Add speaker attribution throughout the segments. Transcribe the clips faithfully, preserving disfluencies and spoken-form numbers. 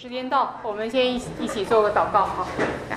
Speaker 1: 时间到，我们先一起一起做个祷告哈。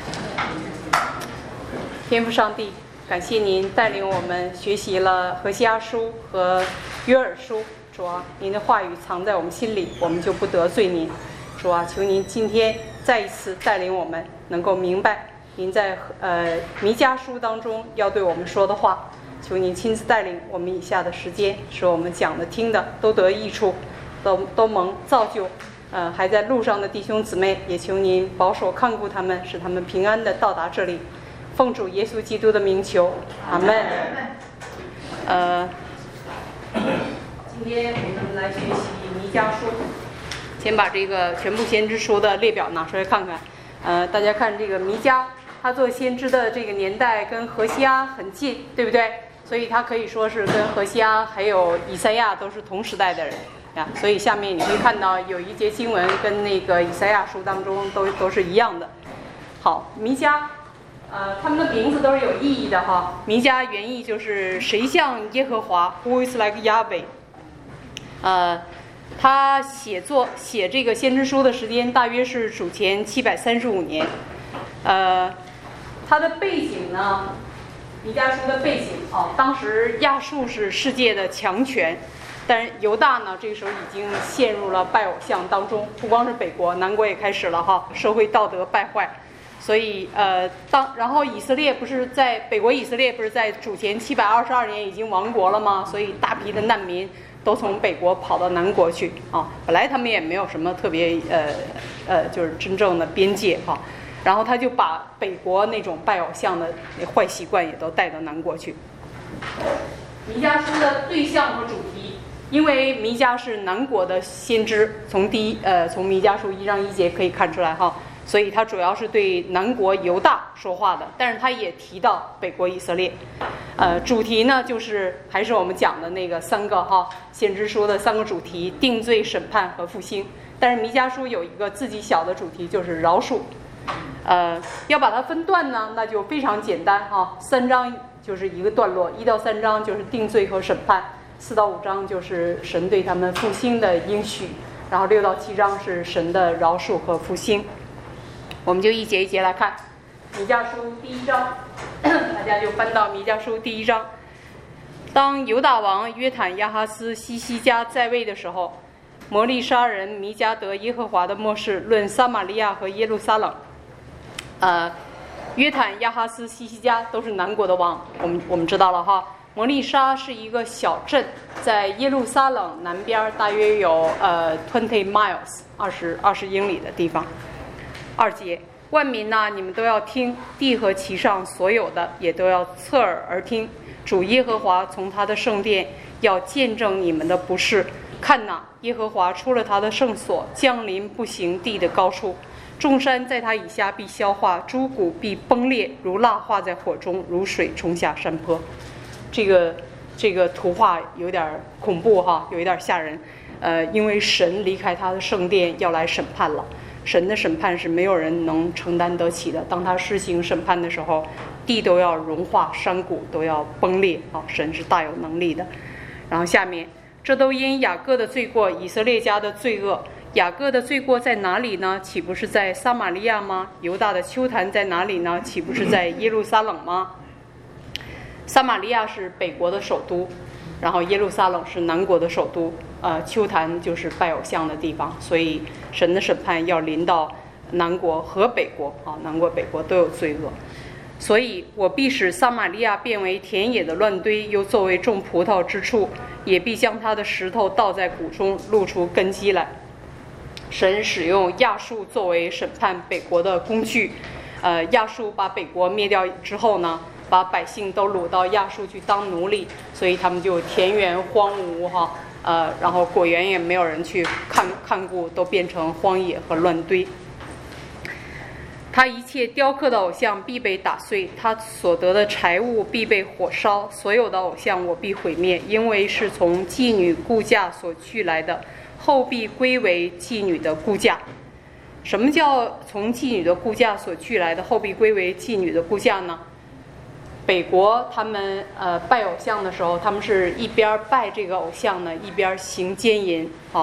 Speaker 1: 天父上帝，感谢您带领我们学习了何西阿书和约珥书。主啊，您的话语藏在我们心里，我们就不得罪您。主啊，求您今天再一次带领我们能够明白您在呃弥迦书当中要对我们说的话。求您亲自带领我们以下的时间，使我们讲的听的都得益处，都都蒙造就。呃，还在路上的弟兄姊妹，也求您保守看顾他们，使他们平安的到达这里。奉主耶稣基督的名求，阿门。呃，今天我们来学习弥迦书，先把这个全部先知书的列表拿出来看看。呃，大家看这个弥迦，他做先知的这个年代跟何西阿很近，对不对？所以他可以说是跟何西阿还有以赛亚都是同时代的人呀。所以下面你会看到有一节经文跟那个以赛亚书当中都都是一样的。好，弥迦，呃，他们的名字都是有意义的哈。弥迦原意就是谁像耶和华 ，Who is like Yahweh。呃，他写作写这个先知书的时间大约是主前七百三十五年。呃，他的背景呢？弥迦书的背景啊，当时亚述是世界的强权，但是犹大呢，这个时候已经陷入了拜偶像当中，不光是北国，南国也开始了哈，社会道德败坏，所以呃，当然后以色列不是在北国以色列不是在主前七百二十二年已经亡国了吗？所以大批的难民都从北国跑到南国去啊，本来他们也没有什么特别呃呃，就是真正的边界哈。然后他就把北国那种拜偶像的坏习惯也都带到南国去。弥迦书的对象和主题，因为弥迦是南国的先知，从第一呃从弥迦书一章一节可以看出来哈，所以他主要是对南国犹大说话的，但是他也提到北国以色列。呃，主题呢就是还是我们讲的那个三个哈先知书的三个主题：定罪、审判和复兴。但是弥迦书有一个自己小的主题，就是饶恕。呃，要把它分段呢，那就非常简单哈。三章就是一个段落，一到三章就是定罪和审判，四到五章就是神对他们复兴的应许，然后六到七章是神的饶恕和复兴。我们就一节一节来看。弥迦书第一章，大家就翻到弥迦书第一章。当犹大王约坦亚哈斯西西家在位的时候，摩利沙人弥迦得耶和华的默示，论撒玛利亚和耶路撒冷。呃，约坦、亚哈斯、西西家都是南国的王，我们我们知道了哈。摩利沙是一个小镇，在耶路撒冷南边，大约有呃 twenty miles 二十二十英里的地方。二节，万民呐、啊，你们都要听，地和其上所有的也都要侧耳而听。主耶和华从他的圣殿要见证你们的不是。看哪，耶和华出了他的圣所，降临不行地的高处。众山在它以下必消化，诸谷必崩裂，如蜡化在火中，如水冲下山坡。这个这个图画有点恐怖哈，有一点吓人。呃，因为神离开他的圣殿要来审判了，神的审判是没有人能承担得起的。当他施行审判的时候，地都要融化，山谷都要崩裂啊！神是大有能力的。然后下面，这都因雅各的罪过，以色列家的罪恶。雅各的罪过在哪里呢？岂不是在撒玛利亚吗？犹大的丘坛在哪里呢？岂不是在耶路撒冷吗？撒玛利亚是北国的首都，然后耶路撒冷是南国的首都。呃，丘坛就是拜偶像的地方，所以神的审判要临到南国和北国啊，南国北国都有罪恶。所以我必使撒玛利亚变为田野的乱堆，又作为种葡萄之处，也必将它的石头倒在谷中，露出根基来。神使用亚述作为审判北国的工具，呃，亚述把北国灭掉之后呢，把百姓都掳到亚述去当奴隶，所以他们就田园荒芜哈，呃，然后果园也没有人去看看顾，都变成荒野和乱堆。他一切雕刻的偶像必被打碎，他所得的财物必被火烧，所有的偶像我必毁灭，因为是从妓女雇价所聚来的，后必归为妓女的雇价。什么叫从妓女的雇价所聚来的，后必归为妓女的雇价呢？北国他们呃拜偶像的时候，他们是一边拜这个偶像呢，一边行奸淫啊。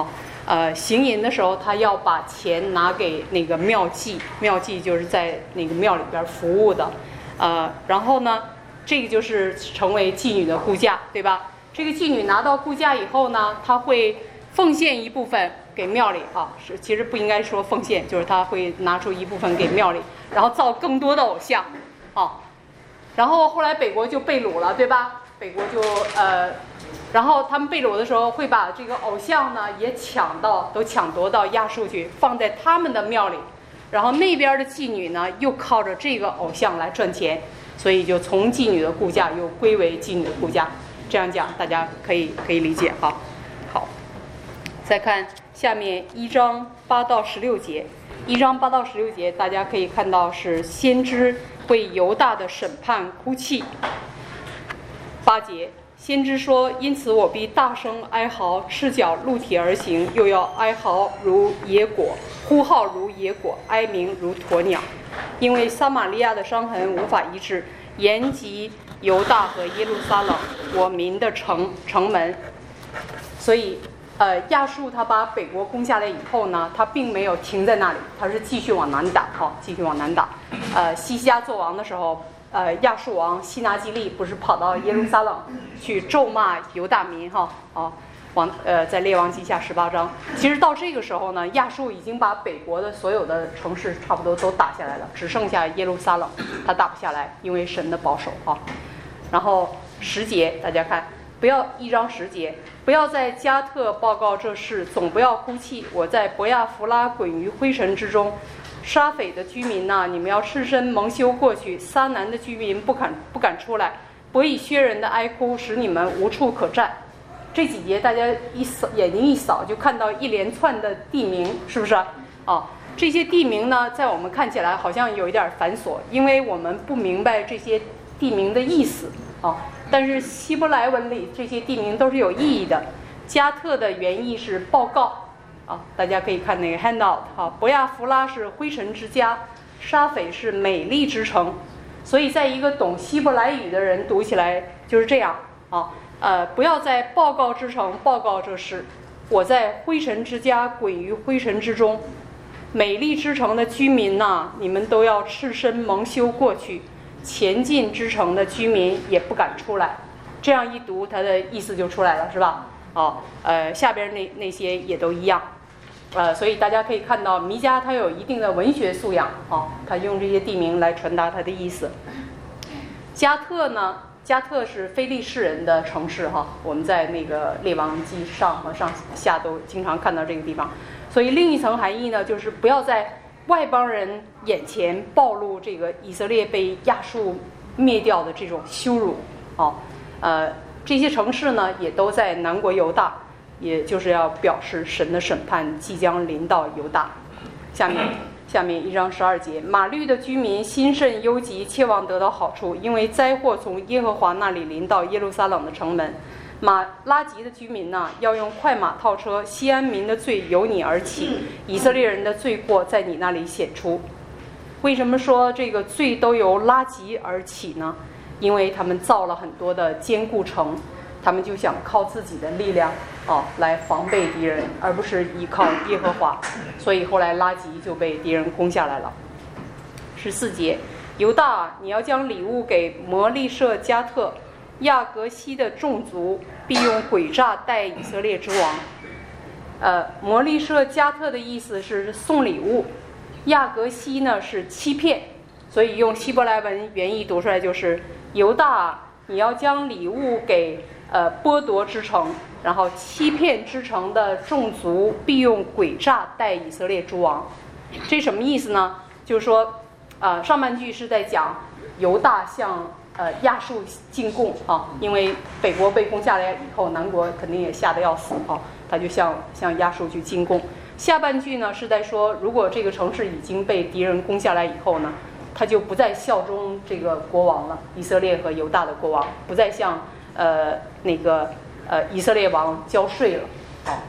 Speaker 1: 呃，行淫的时候，他要把钱拿给那个庙妓，庙妓就是在那个庙里边服务的，呃，然后呢，这个就是成为妓女的估价，对吧？这个妓女拿到估价以后呢，她会奉献一部分给庙里啊，是其实不应该说奉献，就是她会拿出一部分给庙里，然后造更多的偶像，啊，然后后来北国就被掳了，对吧？北国就呃。然后他们被掳的时候，会把这个偶像呢也抢到，都抢夺到亚述去，放在他们的庙里。然后那边的妓女呢，又靠着这个偶像来赚钱，所以就从妓女的估价又归为妓女的估价。这样讲，大家可以可以理解哈。好，再看下面一章八到十六节，一章八到十六节，大家可以看到是先知为犹大的审判哭泣。八节。先知说：“因此我必大声哀嚎，赤脚露体而行，又要哀嚎如野果，呼号如野果，哀鸣如鸵鸟。因为撒玛利亚的伤痕无法医治，延及犹大和耶路撒冷，我民的城城门。”所以，呃，亚述他把北国攻下来以后呢，他并没有停在那里，他是继续往南打，哈、哦，继续往南打。呃，西西家做王的时候。呃，亚述王西拿基利不是跑到耶路撒冷去咒骂犹大民哈？啊，王呃，在列王记下十八章。其实到这个时候呢，亚述已经把北国的所有的城市差不多都打下来了，只剩下耶路撒冷，他打不下来，因为神的保守哈。然后十节，大家看，不要一章十节，不要在加特报告这事，总不要哭泣。我在伯亚弗拉滚于灰尘之中。沙斐的居民呐、啊，你们要赤身蒙羞过去；撒南的居民不敢不敢出来。伯以薛人的哀哭使你们无处可站。这几节大家一扫眼睛一扫，就看到一连串的地名，是不是啊？哦，这些地名呢，在我们看起来好像有一点繁琐，因为我们不明白这些地名的意思啊。但是希伯来文里这些地名都是有意义的。加特的原意是报告。啊，大家可以看那个 handout 哈，伯亚弗拉是灰尘之家，沙斐是美丽之城，所以在一个懂希伯来语的人读起来就是这样啊，呃，不要在报告之城报告这事，我在灰尘之家滚于灰尘之中，美丽之城的居民呐、啊，你们都要赤身蒙羞过去，前进之城的居民也不敢出来，这样一读，它的意思就出来了，是吧？哦，呃，下边那那些也都一样。呃，所以大家可以看到，弥迦他有一定的文学素养啊，他用这些地名来传达他的意思。加特呢，加特是非利士人的城市哈，我们在那个列王记上和上下都经常看到这个地方。所以另一层含义呢，就是不要在外邦人眼前暴露这个以色列被亚述灭掉的这种羞辱啊。呃，这些城市呢，也都在南国犹大。也就是要表示神的审判即将临到犹大。下面下面一章十二节，马律的居民心甚忧急，切望得到好处，因为灾祸从耶和华那里临到耶路撒冷的城门。马拉吉的居民呢，要用快马套车，西安民的罪由你而起，以色列人的罪过在你那里显出。为什么说这个罪都由拉吉而起呢？因为他们造了很多的坚固城，他们就想靠自己的力量哦来防备敌人，而不是依靠耶和华，所以后来拉吉就被敌人攻下来了。十四节，犹大，你要将礼物给摩利舍加特，亚革西的众族必用诡诈待以色列之王。呃，摩利舍加特的意思是送礼物，亚革西呢是欺骗，所以用希伯来文原意读出来就是犹大，你要将礼物给呃剥夺之城，然后欺骗之城的众族必用诡诈待以色列诸王。这什么意思呢？就是说，呃，上半句是在讲犹大向呃亚述进贡啊，因为北国被攻下来以后，南国肯定也吓得要死啊，他就向向亚述去进贡。下半句呢是在说，如果这个城市已经被敌人攻下来以后呢，他就不再效忠这个国王了，以色列和犹大的国王不再向呃那个呃以色列王交税了。好，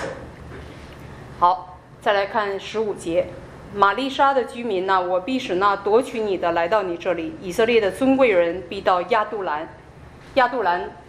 Speaker 1: 好，再来看十五节，玛丽莎的居民呢，我必使那夺取你的来到你这里，以色列的尊贵人必到亚杜兰。亚杜兰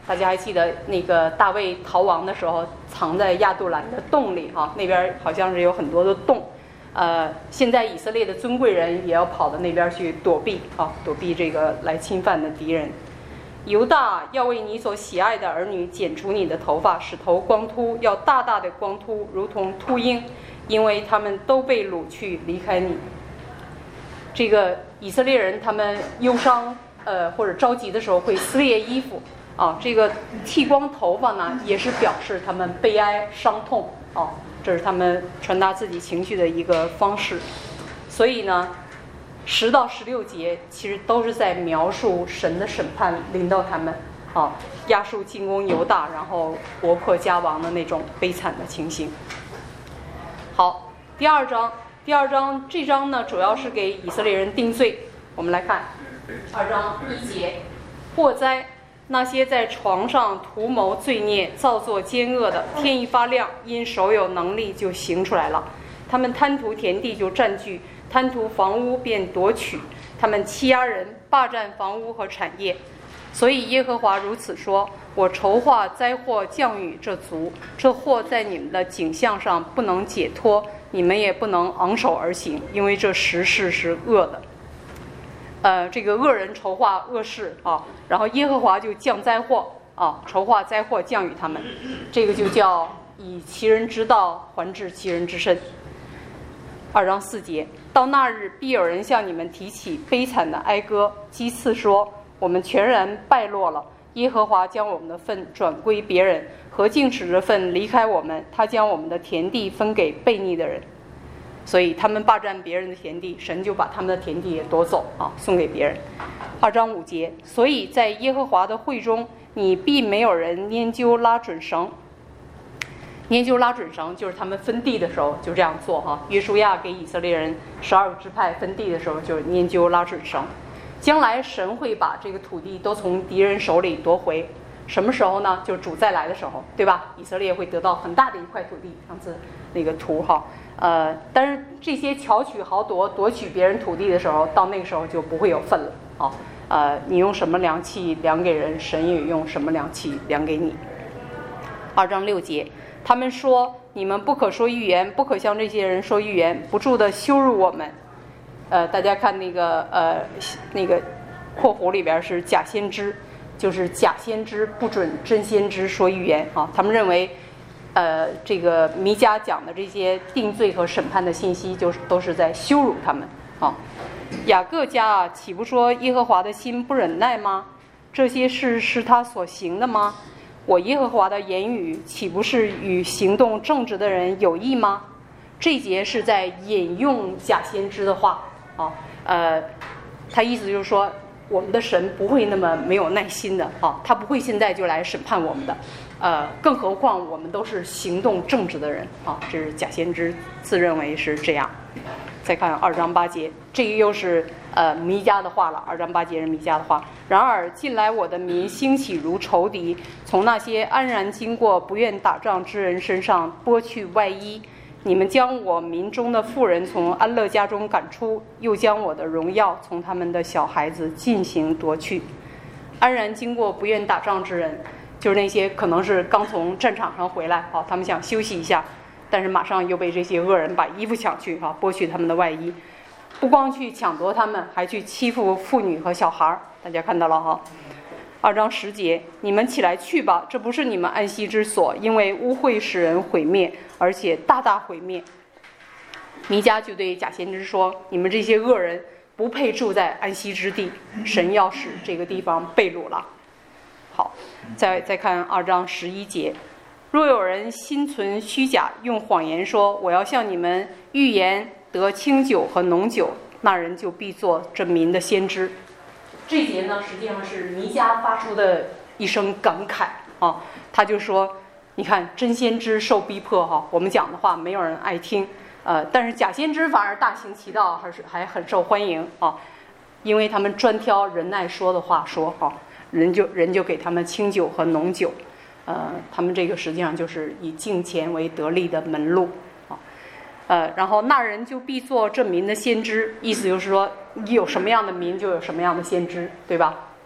Speaker 1: 大家还记得那个大卫逃亡的时候，藏在亚杜兰的洞里哈、啊，那边好像是有很多的洞。呃，现在以色列的尊贵人也要跑到那边去躲避啊，躲避这个来侵犯的敌人。犹大要为你所喜爱的儿女剪除你的头发，使头光秃，要大大的光秃，如同秃鹰，因为他们都被掳去离开你。这个以色列人他们忧伤呃或者着急的时候会撕裂衣服啊，这个剃光头发呢也是表示他们悲哀伤痛啊，这是他们传达自己情绪的一个方式。所以呢十到十六节其实都是在描述神的审判临到他们啊，亚述进攻犹大，然后国破家亡的那种悲惨的情形。好，第二章，第二章这章呢主要是给以色列人定罪。我们来看二章一节，祸灾那些在床上图谋罪孽、造作奸恶的，天一发亮，因手有能力就行出来了。他们贪图田地就占据，贪图房屋便夺取，他们欺压人，霸占房屋和产业。所以耶和华如此说：我筹划灾祸降雨这族，这祸在你们的景象上不能解脱，你们也不能昂首而行，因为这时势是恶的。呃，这个恶人筹划恶事啊，然后耶和华就降灾祸啊，筹划灾祸降与他们，这个就叫以其人之道还治其人之身。二章四节，到那日必有人向你们提起悲惨的哀歌，讥刺说：我们全然败落了，耶和华将我们的份转归别人，何竟使这份离开我们？他将我们的田地分给悖逆的人。所以他们霸占别人的田地，神就把他们的田地也夺走啊，送给别人。二章五节，所以在耶和华的会中，你必没有人拈阄拉准绳。拈阄拉准绳就是他们分地的时候就这样做哈。约书亚给以色列人十二个支派分地的时候，就是拈阄拉准绳。将来神会把这个土地都从敌人手里夺回，什么时候呢？就是主再来的时候，对吧？以色列会得到很大的一块土地，上次那个图哈。呃，但是这些巧取豪夺、夺取别人土地的时候，到那个时候就不会有份了啊。呃，你用什么量器量给人，神也用什么量器量给你。二章六节，他们说：你们不可说预言，不可向这些人说预言，不住地羞辱我们。呃，大家看那个呃那个括弧里边是假先知，就是假先知不准真先知说预言啊。他们认为。呃，这个弥迦讲的这些定罪和审判的信息，就是都是在羞辱他们啊。雅各家啊，岂不说耶和华的心不忍耐吗？这些事是他所行的吗？我耶和华的言语岂不是与行动正直的人有益吗？这节是在引用假先知的话啊。呃，他意思就是说，我们的神不会那么没有耐心的啊，他不会现在就来审判我们的。呃，更何况我们都是行动正直的人啊，这是假先知自认为是这样。再看二章八节，这个又是呃弥迦的话了。二章八节是弥迦的话。然而近来我的民兴起如仇敌，从那些安然经过不愿打仗之人身上剥去外衣。你们将我民中的妇人从安乐家中赶出，又将我的荣耀从他们的小孩子进行夺去。安然经过不愿打仗之人，就是那些可能是刚从战场上回来，好，他们想休息一下，但是马上又被这些恶人把衣服抢去，哈，剥去他们的外衣，不光去抢夺他们，还去欺负妇女和小孩。大家看到了哈。二章十节，你们起来去吧，这不是你们安息之所，因为污秽使人毁灭，而且大大毁灭。弥迦就对假先知说：你们这些恶人不配住在安息之地，神要使这个地方被掳了。好，再再看二章十一节，若有人心存虚假，用谎言说我要向你们预言得清酒和浓酒，那人就必做这民的先知。这节呢，实际上是弥迦发出的一声感慨啊，他就说：你看真先知受逼迫哈，我们讲的话没有人爱听，呃，但是假先知反而大行其道，还是还很受欢迎啊，因为他们专挑人爱说的话说哈。人就人就给他们清酒和浓酒，呃，他们这个实际上就是以敬钱为得利的门路啊，呃，然后那人就必做这民的先知，意思就是说，你有什么样的民，就有什么样的先知，对吧？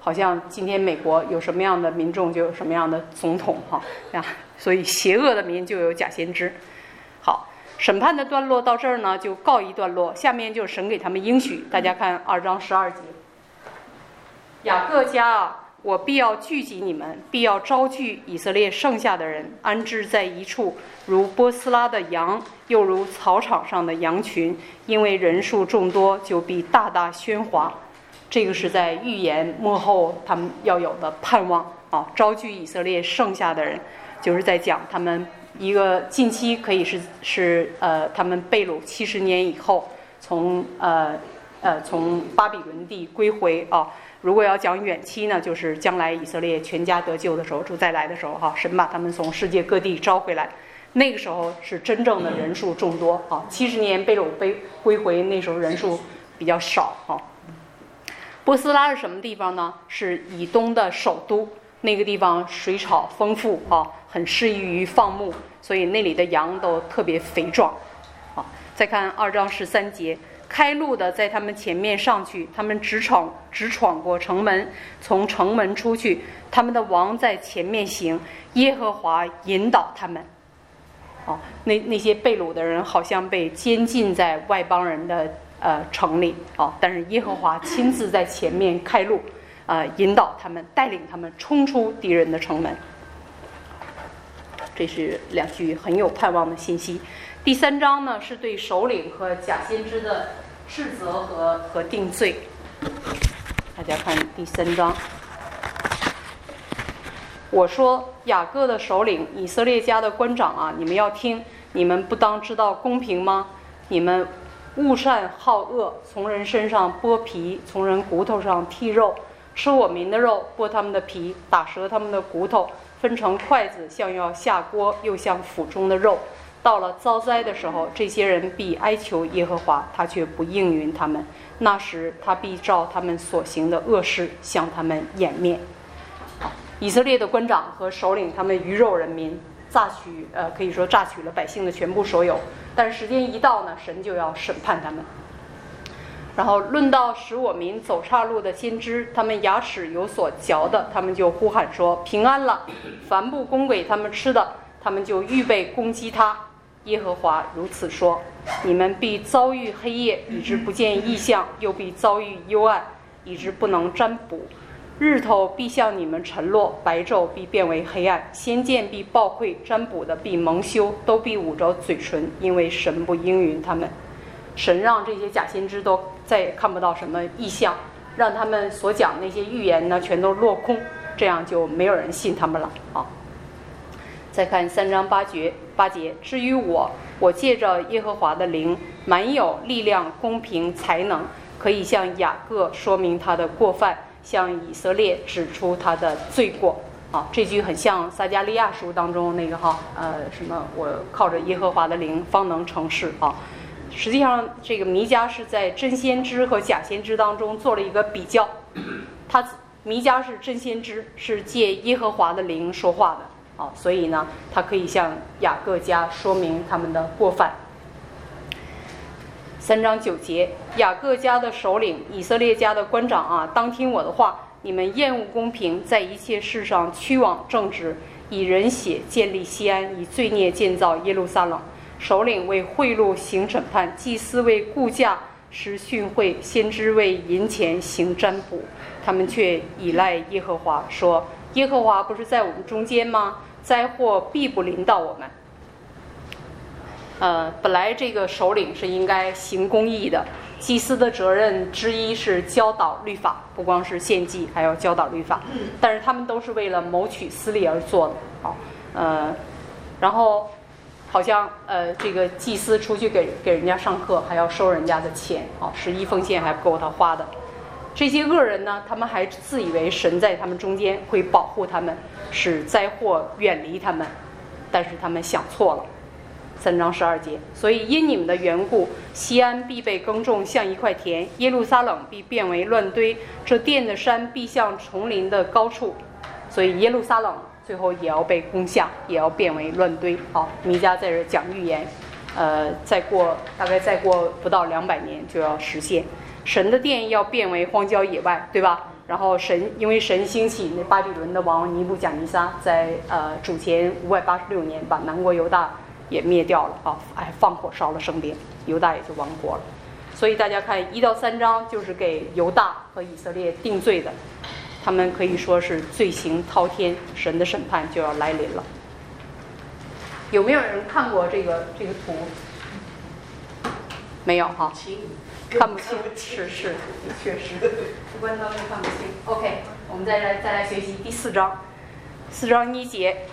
Speaker 1: 好像今天美国有什么样的民众就有什么样的总统哈呀，所以邪恶的民就有假先知。好，审判的段落到这儿呢就告一段落，下面就是神给他们应许。大家看二章十二节，雅各家啊，我必要聚集你们，必要招聚以色列剩下的人，安置在一处，如波斯拉的羊，又如草场上的羊群，因为人数众多，就必大大喧哗。这个是在预言末后他们要有的盼望啊，招聚以色列剩下的人，就是在讲他们一个近期可以是是呃他们被掳七十年以后，从呃呃从巴比伦地归回啊。如果要讲远期呢，就是将来以色列全家得救的时候，主再来的时候哈，神把他们从世界各地招回来，那个时候是真正的人数众多啊。七十年被掳被归回，那时候人数比较少啊。波斯拉是什么地方呢？是以东的首都，那个地方水草丰富啊，很适宜于放牧，所以那里的羊都特别肥壮啊。再看二章十三节，开路的在他们前面上去，他们直闯直闯过城门，从城门出去，他们的王在前面行，耶和华引导他们。哦，那那些被掳的人好像被监禁在外邦人的呃城里哦，但是耶和华亲自在前面开路，呃，引导他们，带领他们冲出敌人的城门。这是两句很有盼望的信息。第三章呢，是对首领和假先知的斥责和和定罪。大家看第三章，我说雅各的首领，以色列家的官长啊，你们要听，你们不当知道公平吗？你们恶善好恶，从人身上剥皮，从人骨头上剔肉，吃我民的肉，剥他们的皮，打折他们的骨头，分成筷子，像要下锅，又像腹中的肉。到了遭灾的时候，这些人必哀求耶和华，他却不应允他们。那时他必照他们所行的恶事向他们掩面。以色列的官长和首领，他们鱼肉人民，榨取呃可以说榨取了百姓的全部所有。但是时间一到呢，神就要审判他们。然后论到使我民走岔路的先知，他们牙齿有所嚼的，他们就呼喊说平安了；凡不供给他们吃的，他们就预备攻击他。耶和华如此说：你们必遭遇黑夜，以致不见异象；又必遭遇幽暗，以致不能占卜。日头必向你们沉落，白昼必变为黑暗，先见必暴溃，占卜的必蒙羞，都必捂着嘴唇，因为神不应允他们。神让这些假先知都再也看不到什么异象，让他们所讲那些预言呢全都落空，这样就没有人信他们了啊。再看三章八节，八节，至于我，我借着耶和华的灵，满有力量、公平、才能，可以向雅各说明他的过犯，向以色列指出他的罪过。啊，这句很像撒迦利亚书当中那个哈，呃，什么我靠着耶和华的灵方能成事啊。实际上，这个弥迦是在真先知和假先知当中做了一个比较。他弥迦是真先知，是借耶和华的灵说话的啊，所以呢，他可以向雅各家说明他们的过犯。三章九节，雅各家的首领，以色列家的官长啊，当听我的话。你们厌恶公平，在一切事上屈枉正直，以人血建立西安，以罪孽建造耶路撒冷。首领为贿赂行审判，祭司为雇价施训诲，先知为银钱行占卜。他们却倚赖耶和华，说：耶和华不是在我们中间吗？灾祸必不临到我们。呃，本来这个首领是应该行公义的，祭司的责任之一是教导律法，不光是献祭，还要教导律法。但是他们都是为了谋取私利而做的，好，呃，然后好像呃这个祭司出去给给人家上课，还要收人家的钱，好，十一奉献还不够他花的。这些恶人呢，他们还自以为神在他们中间会保护他们，使灾祸远离他们，但是他们想错了。三章十二节，所以因你们的缘故，西安必被耕种像一块田，耶路撒冷必变为乱堆，这殿的山必像丛林的高处，所以耶路撒冷最后也要被攻下，也要变为乱堆。好，弥迦在这讲预言，呃，再过大概再过不到两百年就要实现，神的殿要变为荒郊野外，对吧？ 然后神因为神兴起那巴比伦的王尼布甲尼撒，在呃主前五百八十六年把南国犹大也灭掉了啊，还放火烧了圣殿，犹大也就亡国了。所以大家看一到三章就是给犹大和以色列定罪的，他们可以说是罪行滔天，神的审判就要来临了。有没有人看过这个这个图？没有哈，看不清，是是，确实，主观当中看不清。OK， 我们再来再来学习第四章，四章一节。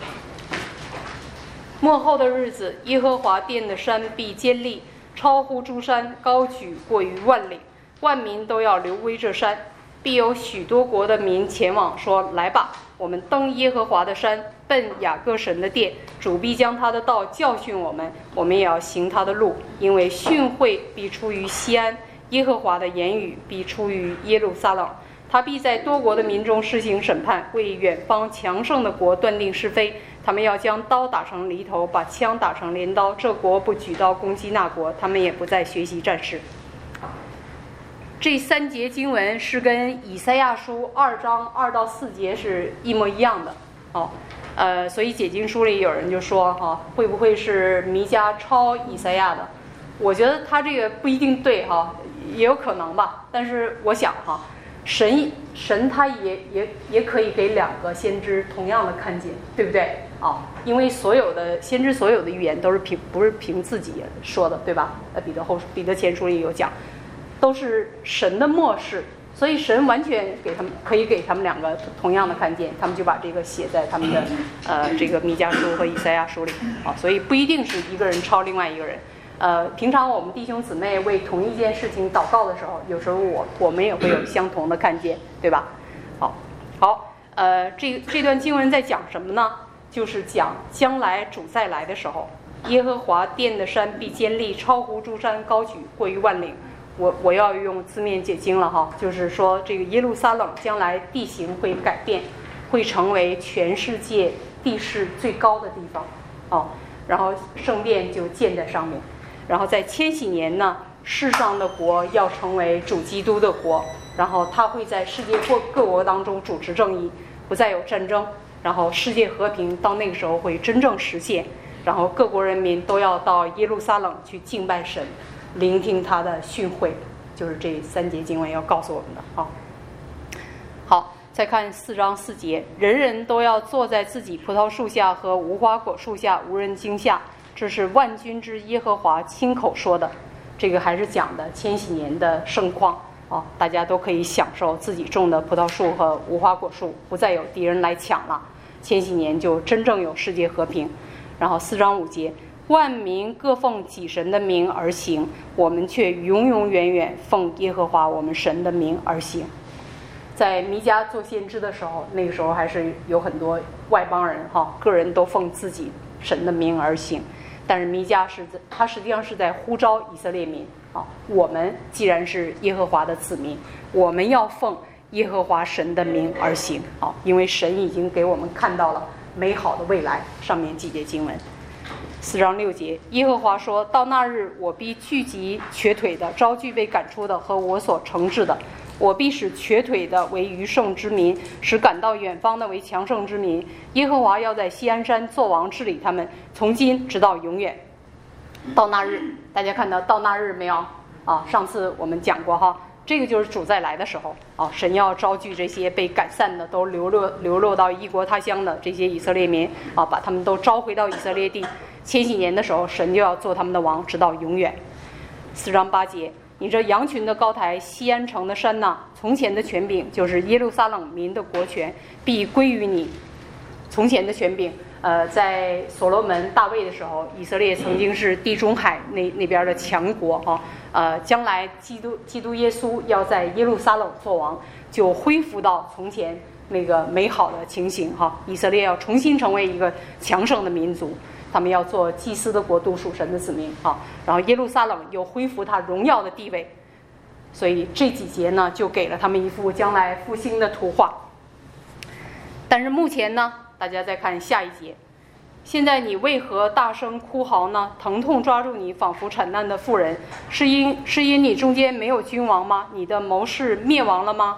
Speaker 1: 末后的日子，耶和华殿的山必坚立，超乎诸山，高举过于万里，万民都要流威这山。必有许多国的民前往，说：来吧，我们登耶和华的山，奔雅各神的殿。主必将他的道教训我们，我们也要行他的路。因为训诲必出于西安，耶和华的言语必出于耶路撒冷。他必在多国的民中施行审判，为远方强盛的国断定是非。他们要将刀打成犁头，把枪打成镰刀。这国不举刀攻击那国，他们也不再学习战事。这三节经文是跟以赛亚书二章二到四节是一模一样的哦，呃，所以解经书里有人就说哈、哦，会不会是弥迦抄以赛亚的？我觉得他这个不一定对哈、哦，也有可能吧。但是我想哈、哦，神神他也也也可以给两个先知同样的看见，对不对啊、哦？因为所有的先知所有的预言都是凭不是凭自己说的，对吧？呃，彼得后彼得前书里有讲。都是神的默示，所以神完全给他们可以给他们两个同样的看见，他们就把这个写在他们的呃这个弥迦书和以赛亚书里啊，所以不一定是一个人抄另外一个人。呃，平常我们弟兄姊妹为同一件事情祷告的时候，有时候我我们也会有相同的看见，对吧？好，好，呃，这这段经文在讲什么呢？就是讲将来主再来的时候，耶和华殿的山必坚立，超乎诸山，高举过于万岭。我我要用字面解经了哈，就是说这个耶路撒冷将来地形会改变，会成为全世界地势最高的地方哦，然后圣殿就建在上面，然后在千禧年呢，世上的国要成为主基督的国，然后他会在世界各各国当中主持正义，不再有战争，然后世界和平到那个时候会真正实现，然后各国人民都要到耶路撒冷去敬拜神，聆听他的训诲，就是这三节经文要告诉我们的。好，好，再看四章四节，人人都要坐在自己葡萄树下和无花果树下，无人惊吓。这是万军之耶和华亲口说的。这个还是讲的千禧年的盛况哦，大家都可以享受自己种的葡萄树和无花果树，不再有敌人来抢了。千禧年就真正有世界和平。然后四章五节，万民各奉己神的名而行，我们却永永远远奉耶和华我们神的名而行。在弥迦做先知的时候，那个时候还是有很多外邦人哈，个人都奉自己神的名而行。但是弥迦是他实际上是在呼召以色列民啊，我们既然是耶和华的子民，我们要奉耶和华神的名而行啊，因为神已经给我们看到了美好的未来。上面几节经文。四章六节，耶和华说，到那日，我必聚集瘸腿的，招聚被赶出的和我所惩治的。我必使瘸腿的为余剩之民，使赶到远方的为强盛之民。耶和华要在锡安山作王治理他们，从今直到永远。到那日，大家看到到那日没有啊？上次我们讲过哈，这个就是主再来的时候啊，神要招聚这些被赶散的，都流落流落到异国他乡的这些以色列民啊，把他们都招回到以色列地。千禧年的时候，神就要做他们的王，直到永远。四章八节，你这羊群的高台，锡安城的山呐，从前的权柄就是耶路撒冷民的国权，必归于你。从前的权柄，呃，在所罗门、大卫的时候，以色列曾经是地中海那那边的强国哈、啊。呃，将来基督基督耶稣要在耶路撒冷做王，就恢复到从前那个美好的情形哈、啊。以色列要重新成为一个强盛的民族。他们要做祭司的国度，属神的子民啊，然后耶路撒冷又恢复他荣耀的地位，所以这几节呢，就给了他们一幅将来复兴的图画。但是目前呢，大家再看下一节，现在你为何大声哭嚎呢？疼痛抓住你，仿佛产难的妇人，是因是因你中间没有君王吗？你的谋士灭亡了吗？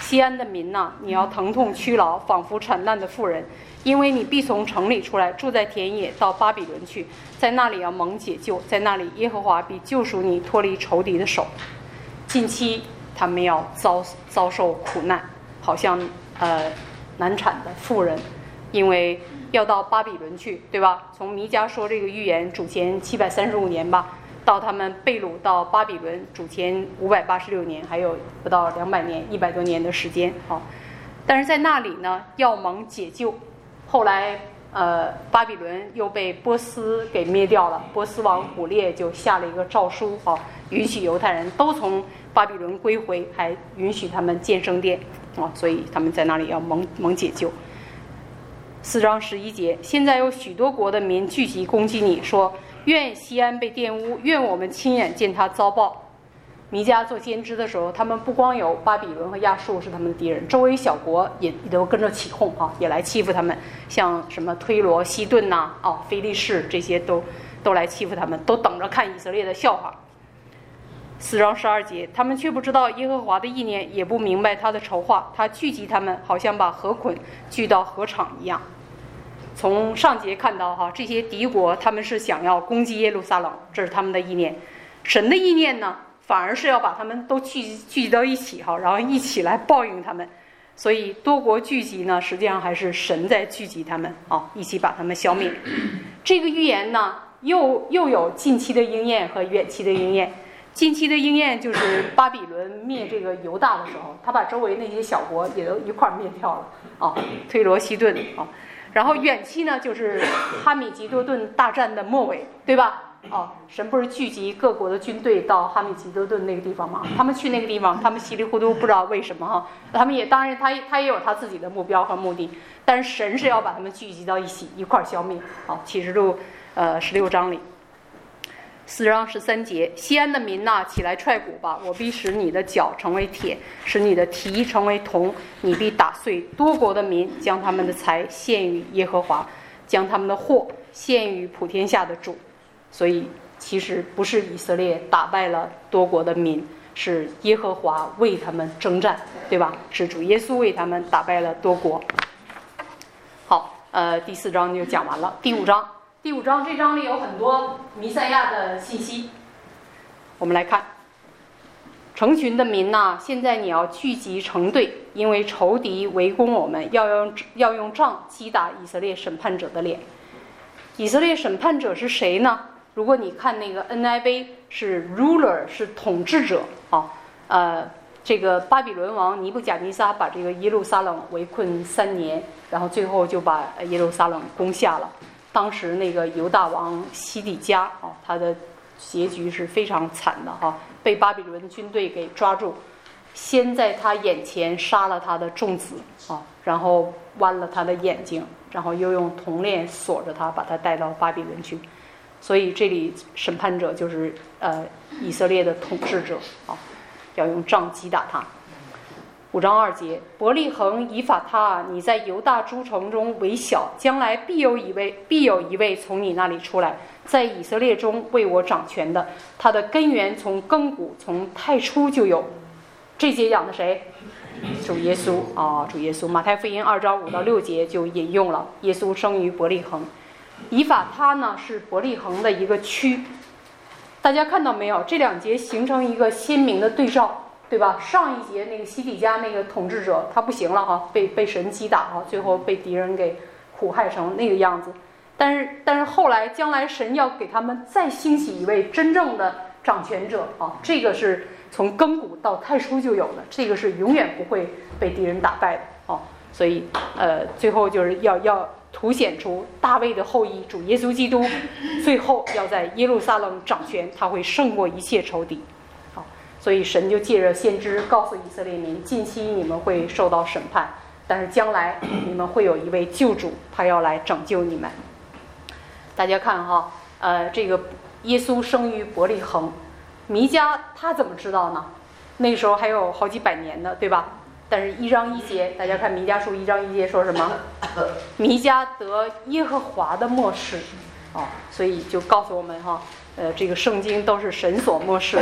Speaker 1: 西安的民呐，你要疼痛屈劳，仿佛产难的妇人，因为你必从城里出来，住在田野，到巴比伦去，在那里要蒙解救，在那里耶和华必救赎你，脱离仇敌的手。近期他们要遭遭受苦难，好像呃难产的妇人，因为要到巴比伦去，对吧？从弥迦说这个预言，主前七百三十五年吧，到他们被掳到巴比伦，主前五百八十六年，还有不到两百年，一百多年的时间啊。但是在那里呢，要蒙解救。后来呃，巴比伦又被波斯给灭掉了，波斯王古列就下了一个诏书啊，允许犹太人都从巴比伦归回，还允许他们建圣殿啊，所以他们在那里要蒙蒙解救。四章十一节，现在有许多国的民聚集攻击你，说愿西安被玷污，愿我们亲眼见他遭报。弥迦做先知的时候，他们不光有巴比伦和亚述是他们的敌人，周围小国也也都跟着起哄啊，也来欺负他们，像什么推罗、西顿呐、啊，哦，非利士这些都都来欺负他们，都等着看以色列的笑话。四章十二节，他们却不知道耶和华的意念，也不明白他的筹划，他聚集他们，好像把河捆聚到河场一样。从上节看到哈，这些敌国他们是想要攻击耶路撒冷，这是他们的意念。神的意念呢，反而是要把他们都聚聚集到一起哈，然后一起来报应他们。所以多国聚集呢，实际上还是神在聚集他们啊，一起把他们消灭。这个预言呢，又又有近期的应验和远期的应验。近期的应验就是巴比伦灭这个犹大的时候，他把周围那些小国也都一块灭掉了啊，推罗西顿啊。然后远期呢，就是哈米吉多顿大战的末尾，对吧？哦，神不是聚集各国的军队到哈米吉多顿那个地方吗？他们去那个地方，他们稀里糊涂不知道为什么哈，他们也当然他他也有他自己的目标和目的，但是神是要把他们聚集到一起一块儿消灭。好，启示录呃十六章里。四章十三节，西安的民呐，起来踹鼓吧！我必使你的脚成为铁，使你的蹄成为铜，你必打碎多国的民，将他们的财献于耶和华，将他们的货献于普天下的主。所以其实不是以色列打败了多国的民，是耶和华为他们征战，对吧？是主耶稣为他们打败了多国。好，呃，第四章就讲完了。第五章。第五章这章里有很多弥赛亚的信息，我们来看。成群的民呐、啊，现在你要聚集成队，因为仇敌围攻我们，要用要用杖击打以色列审判者的脸。以色列审判者是谁呢？如果你看那个 N I V 是 ruler 是统治者啊，呃，这个巴比伦王尼布甲尼撒把这个耶路撒冷围困三年，然后最后就把耶路撒冷攻下了。当时那个犹大王西底家啊，他的结局是非常惨的哈，被巴比伦军队给抓住，先在他眼前杀了他的众子啊，然后剜了他的眼睛，然后又用铜链锁着他，把他带到巴比伦去。所以这里审判者就是呃以色列的统治者啊，要用杖击打他。五章二节，伯利恒以法他，你在犹大诸城中为小，将来必有一位，必有一位从你那里出来，在以色列中为我掌权的，他的根源从亘古，从太初就有。这节讲的谁？主耶稣啊，主耶稣。马太福音二章五到六节就引用了耶稣生于伯利恒。以法他呢是伯利恒的一个区，大家看到没有？这两节形成一个鲜明的对照。对吧？上一节那个西底家那个统治者他不行了哈，被被神击打哈，最后被敌人给苦害成那个样子。但是但是后来将来神要给他们再兴起一位真正的掌权者啊，这个是从亘古到太初就有的，这个是永远不会被敌人打败的哦。所以呃，最后就是要要凸显出大卫的后裔主耶稣基督，最后要在耶路撒冷掌权，他会胜过一切仇敌。所以神就借着先知告诉以色列民，近期你们会受到审判，但是将来你们会有一位救主，他要来拯救你们。大家看哈，呃，这个耶稣生于伯利恒，弥迦他怎么知道呢？那个时候还有好几百年的，对吧？但是一章一节，大家看弥迦书一章一节说什么？弥迦得耶和华的默示，哦，所以就告诉我们哈，呃，这个圣经都是神所默示的。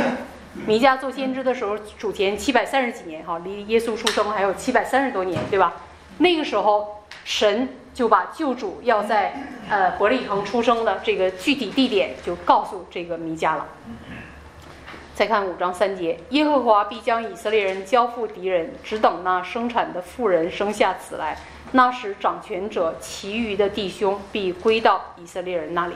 Speaker 1: 弥迦做先知的时候，主前七百三十几年，哈，离耶稣出生还有七百三十多年，对吧？那个时候，神就把救主要在呃伯利恒出生的这个具体地点就告诉这个弥迦了。再看五章三节，耶和华必将以色列人交付敌人，只等那生产的妇人生下子来，那时掌权者其余的弟兄必归到以色列人那里。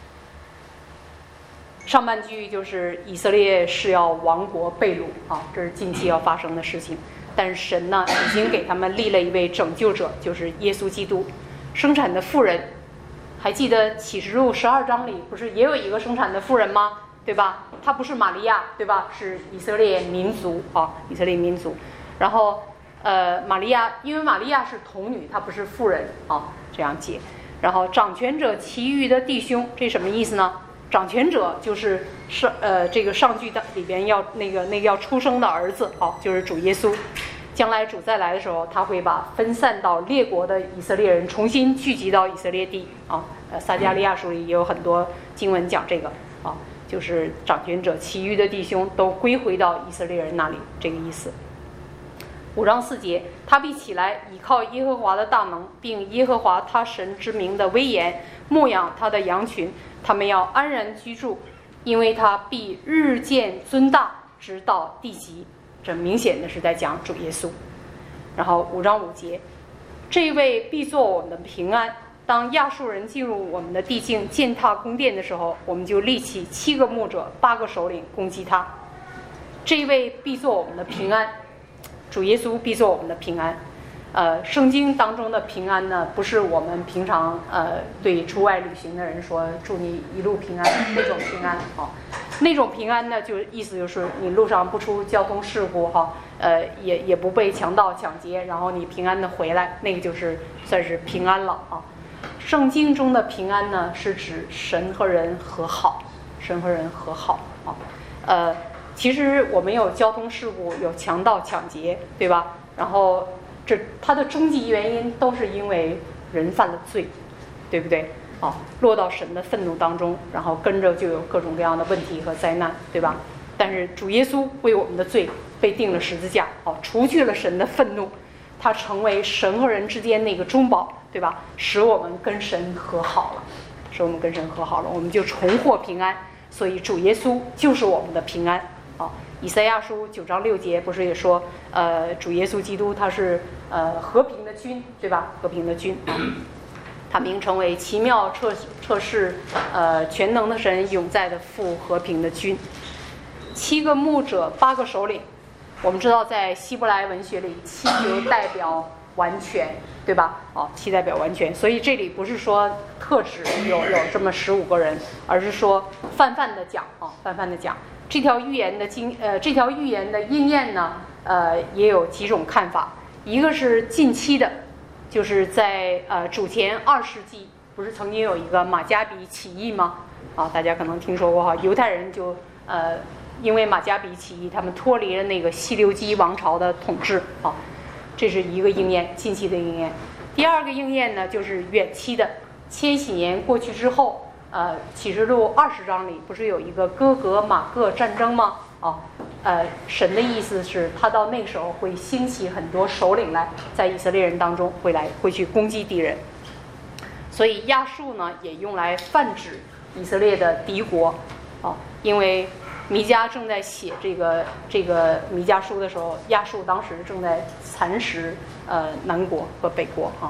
Speaker 1: 上半句就是以色列是要亡国被掳啊，这是近期要发生的事情。但是神呢，已经给他们立了一位拯救者，就是耶稣基督。生产的妇人，还记得启示录十二章里不是也有一个生产的妇人吗？对吧？她不是玛利亚，对吧？是以色列民族啊，以色列民族。然后呃，玛利亚，因为玛利亚是童女，她不是妇人啊，这样解。然后掌权者其余的弟兄，这什么意思呢？掌权者就是上呃这个上句的里边要那个那个要出生的儿子，好，就是主耶稣。将来主再来的时候，他会把分散到列国的以色列人重新聚集到以色列地啊。呃，撒迦利亚书里也有很多经文讲这个啊，就是掌权者其余的弟兄都归回到以色列人那里，这个意思。五章四节，他必起来倚靠耶和华的大能，并耶和华他神之名的威严，牧养他的羊群，他们要安然居住，因为他必日渐尊大，直到地极。这明显的是在讲主耶稣。然后五章五节，这位必做我们的平安。当亚述人进入我们的地境，践踏宫殿的时候，我们就立起七个牧者，八个首领攻击他。这一位必做我们的平安，主耶稣必做我们的平安。呃，圣经当中的平安呢，不是我们平常呃对出外旅行的人说祝你一路平安那种平安啊，那种平安呢，就意思就是你路上不出交通事故哈，呃也也不被强盗抢劫，然后你平安的回来，那个就是算是平安了啊。圣经中的平安呢，是指神和人和好，神和人和好啊。呃，其实我们有交通事故，有强盗抢劫，对吧？然后这它的终极原因都是因为人犯了罪，对不对？啊，落到神的愤怒当中，然后跟着就有各种各样的问题和灾难，对吧？但是主耶稣为我们的罪被钉了十字架，啊，除去了神的愤怒，他成为神和人之间那个中保，对吧？使我们跟神和好了，使我们跟神和好了，我们就重获平安。所以主耶稣就是我们的平安啊。以赛亚书九章六节不是也说，呃，主耶稣基督他是呃和平的君，对吧？和平的君啊，他名称为奇妙测测试，呃，全能的神，永在的父，和平的君。七个牧者，八个首领。我们知道在希伯来文学里，七就代表完全，对吧？哦，七代表完全，所以这里不是说特指有有这么十五个人，而是说泛泛的讲啊，泛泛的讲。这条预言的经呃，这条预言的应验呢，呃，也有几种看法。一个是近期的，就是在呃主前二世纪，不是曾经有一个马加比起义吗？啊，大家可能听说过哈，犹太人就呃因为马加比起义，他们脱离了那个西流基王朝的统治啊，这是一个应验，近期的应验。第二个应验呢，就是远期的，千禧年过去之后。呃，启示录二十章里不是有一个哥格马各战争吗？哦，呃，神的意思是他到那个时候会兴起很多首领来，在以色列人当中会来会去攻击敌人。所以亚述呢也用来泛指以色列的敌国，哦，因为弥迦正在写这个这个弥迦书的时候，亚述当时正在蚕食呃南国和北国哈。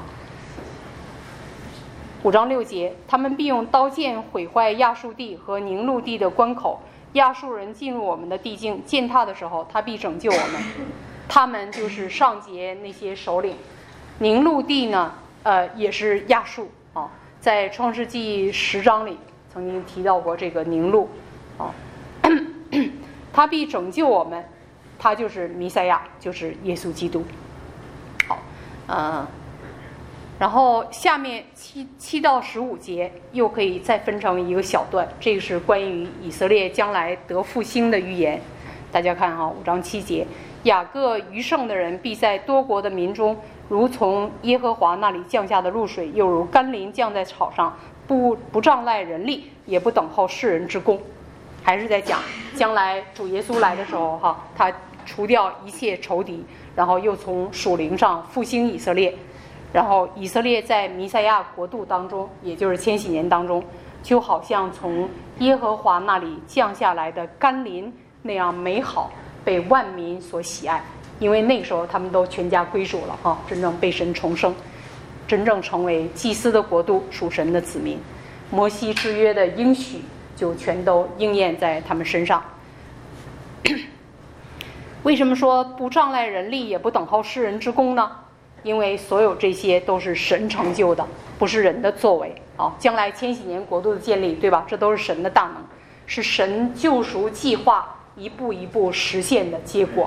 Speaker 1: 五章六节，他们必用刀剑毁坏亚述地和宁录地的关口。亚述人进入我们的地境，践踏的时候，他必拯救我们。他们就是上节那些首领。宁录地呢，呃，也是亚述啊，在创世纪十章里曾经提到过这个宁录啊。他必拯救我们，他就是弥赛亚，就是耶稣基督。好，呃。然后下面七七到十五节又可以再分成一个小段，这个是关于以色列将来得复兴的预言。大家看哈，五章七节，雅各余剩的人必在多国的民中，如从耶和华那里降下的露水，又如甘霖降在草上，不不仗赖人力，也不等候世人之功。 还是在讲将来主耶稣来的时候哈，他除掉一切仇敌，然后又从属灵上复兴以色列，然后以色列在弥赛亚国度当中，也就是千禧年当中，就好像从耶和华那里降下来的甘霖那样美好，被万民所喜爱。因为那个时候他们都全家归主了哈，真正被神重生，真正成为祭司的国度，属神的子民。摩西之约的应许就全都应验在他们身上。为什么说不仗赖人力，也不等候世人之功呢？因为所有这些都是神成就的，不是人的作为啊。将来千禧年国度的建立，对吧？这都是神的大能，是神救赎计划一步一步实现的结果。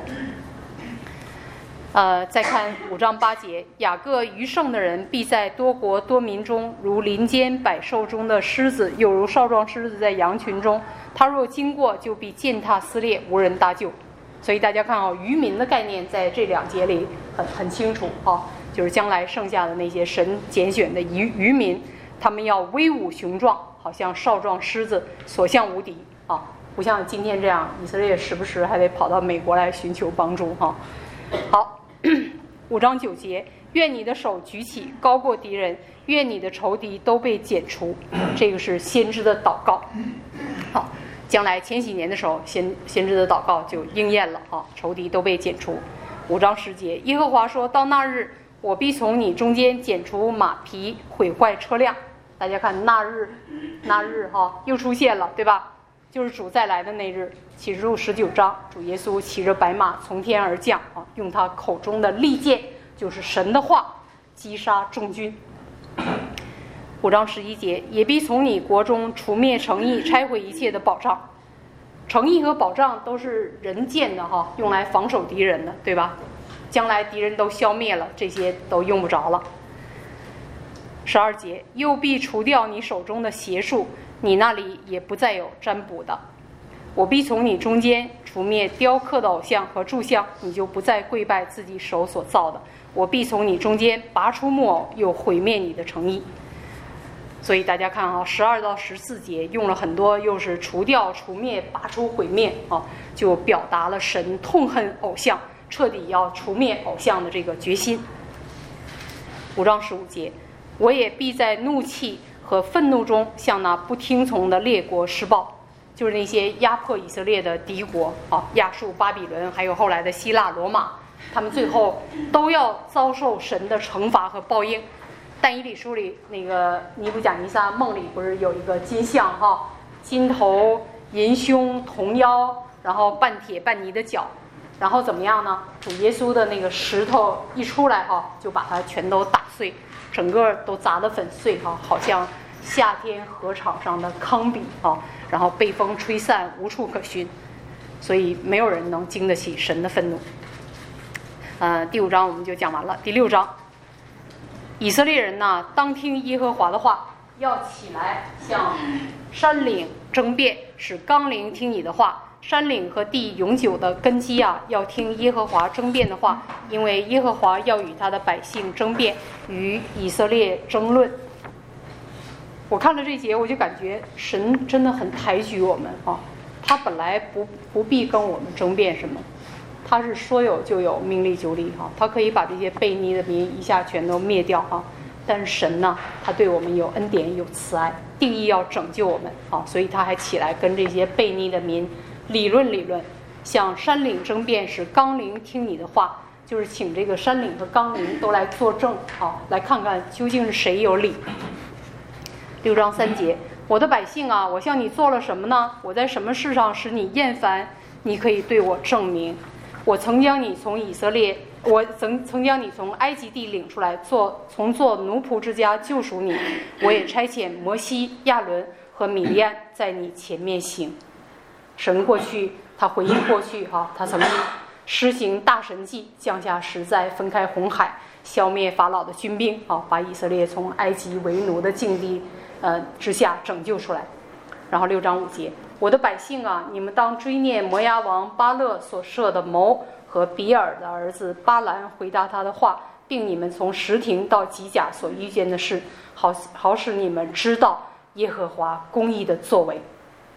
Speaker 1: 呃，再看五章八节，雅各余剩的人必在多国多民中，如林间百兽中的狮子，又如少壮狮子在羊群中。他若经过，就必践踏撕裂，无人搭救。所以大家看啊、哦，渔民的概念在这两节里很很清楚啊、哦，就是将来剩下的那些神拣选的渔渔民，他们要威武雄壮，好像少壮狮子，所向无敌啊，不像今天这样，以色列时不时还得跑到美国来寻求帮助哈、哦。好。五章九节，愿你的手举起高过敌人，愿你的仇敌都被剪除。这个是先知的祷告。好，将来千禧年的时候，先先知的祷告就应验了啊，仇敌都被剪除。五章十节，耶和华说，到那日，我必从你中间剪除马匹，毁坏车辆。大家看那日，那日哈又出现了，对吧？就是主再来的那日。启示录十九章，主耶稣骑着白马从天而降啊，用他口中的利剑，就是神的话，击杀众军。五章十一节，也必从你国中除灭城邑，拆毁一切的保障。城邑和保障都是人建的哈，用来防守敌人的，对吧？将来敌人都消灭了，这些都用不着了。十二节，又必除掉你手中的邪术，你那里也不再有占卜的。我必从你中间除灭雕刻的偶像和柱像，你就不再跪拜自己手所造的。我必从你中间拔出木偶，又毁灭你的诚意。所以大家看啊，十二到十四节用了很多，又是除掉、除灭、拔出、毁灭啊，就表达了神痛恨偶像，彻底要除灭偶像的这个决心。五章十五节，我也必在怒气和愤怒中向那不听从的列国施报。就是那些压迫以色列的敌国啊，亚述、巴比伦，还有后来的希腊、罗马，他们最后都要遭受神的惩罚和报应。但以理书里那个尼布甲尼撒梦里不是有一个金像哈，金头、银胸、铜腰，然后半铁半泥的脚，然后怎么样呢？主耶稣的那个石头一出来哈，就把它全都打碎，整个都砸得粉碎哈，好像夏天河场上的糠秕啊，然后被风吹散，无处可寻，所以没有人能经得起神的愤怒。呃，第五章我们就讲完了。第六章，以色列人呐，当听耶和华的话，要起来向山岭争辩，使纲领听你的话。山岭和地永久的根基啊，要听耶和华争辩的话，因为耶和华要与他的百姓争辩，与以色列争论。我看了这节，我就感觉神真的很抬举我们啊！他本来不不必跟我们争辩什么，他是说有就有，命立就立哈，他可以把这些悖逆的民一下全都灭掉哈。但是神呢，他对我们有恩典有慈爱，定义要拯救我们啊，所以他还起来跟这些悖逆的民理论理论，向山岭争辩，使纲领听你的话，就是请这个山岭和纲领都来作证啊，来看看究竟是谁有理。六章三节，我的百姓啊，我向你做了什么呢？我在什么事上使你厌烦？你可以对我证明。我曾将你从以色列，我曾曾将你从埃及地领出来，做从做奴仆之家救赎你。我也差遣摩西、亚伦和米利暗在你前面行。神过去，他回应过去哈，他曾经施行大神迹，降下十灾，分开红海，消灭法老的军兵啊，把以色列从埃及为奴的境地呃之下拯救出来。然后六章五节，我的百姓啊，你们当追念摩押王巴勒所设的谋和比尔的儿子巴兰回答他的话，并你们从什亭到吉甲所遇见的事，好好使你们知道耶和华公义的作为。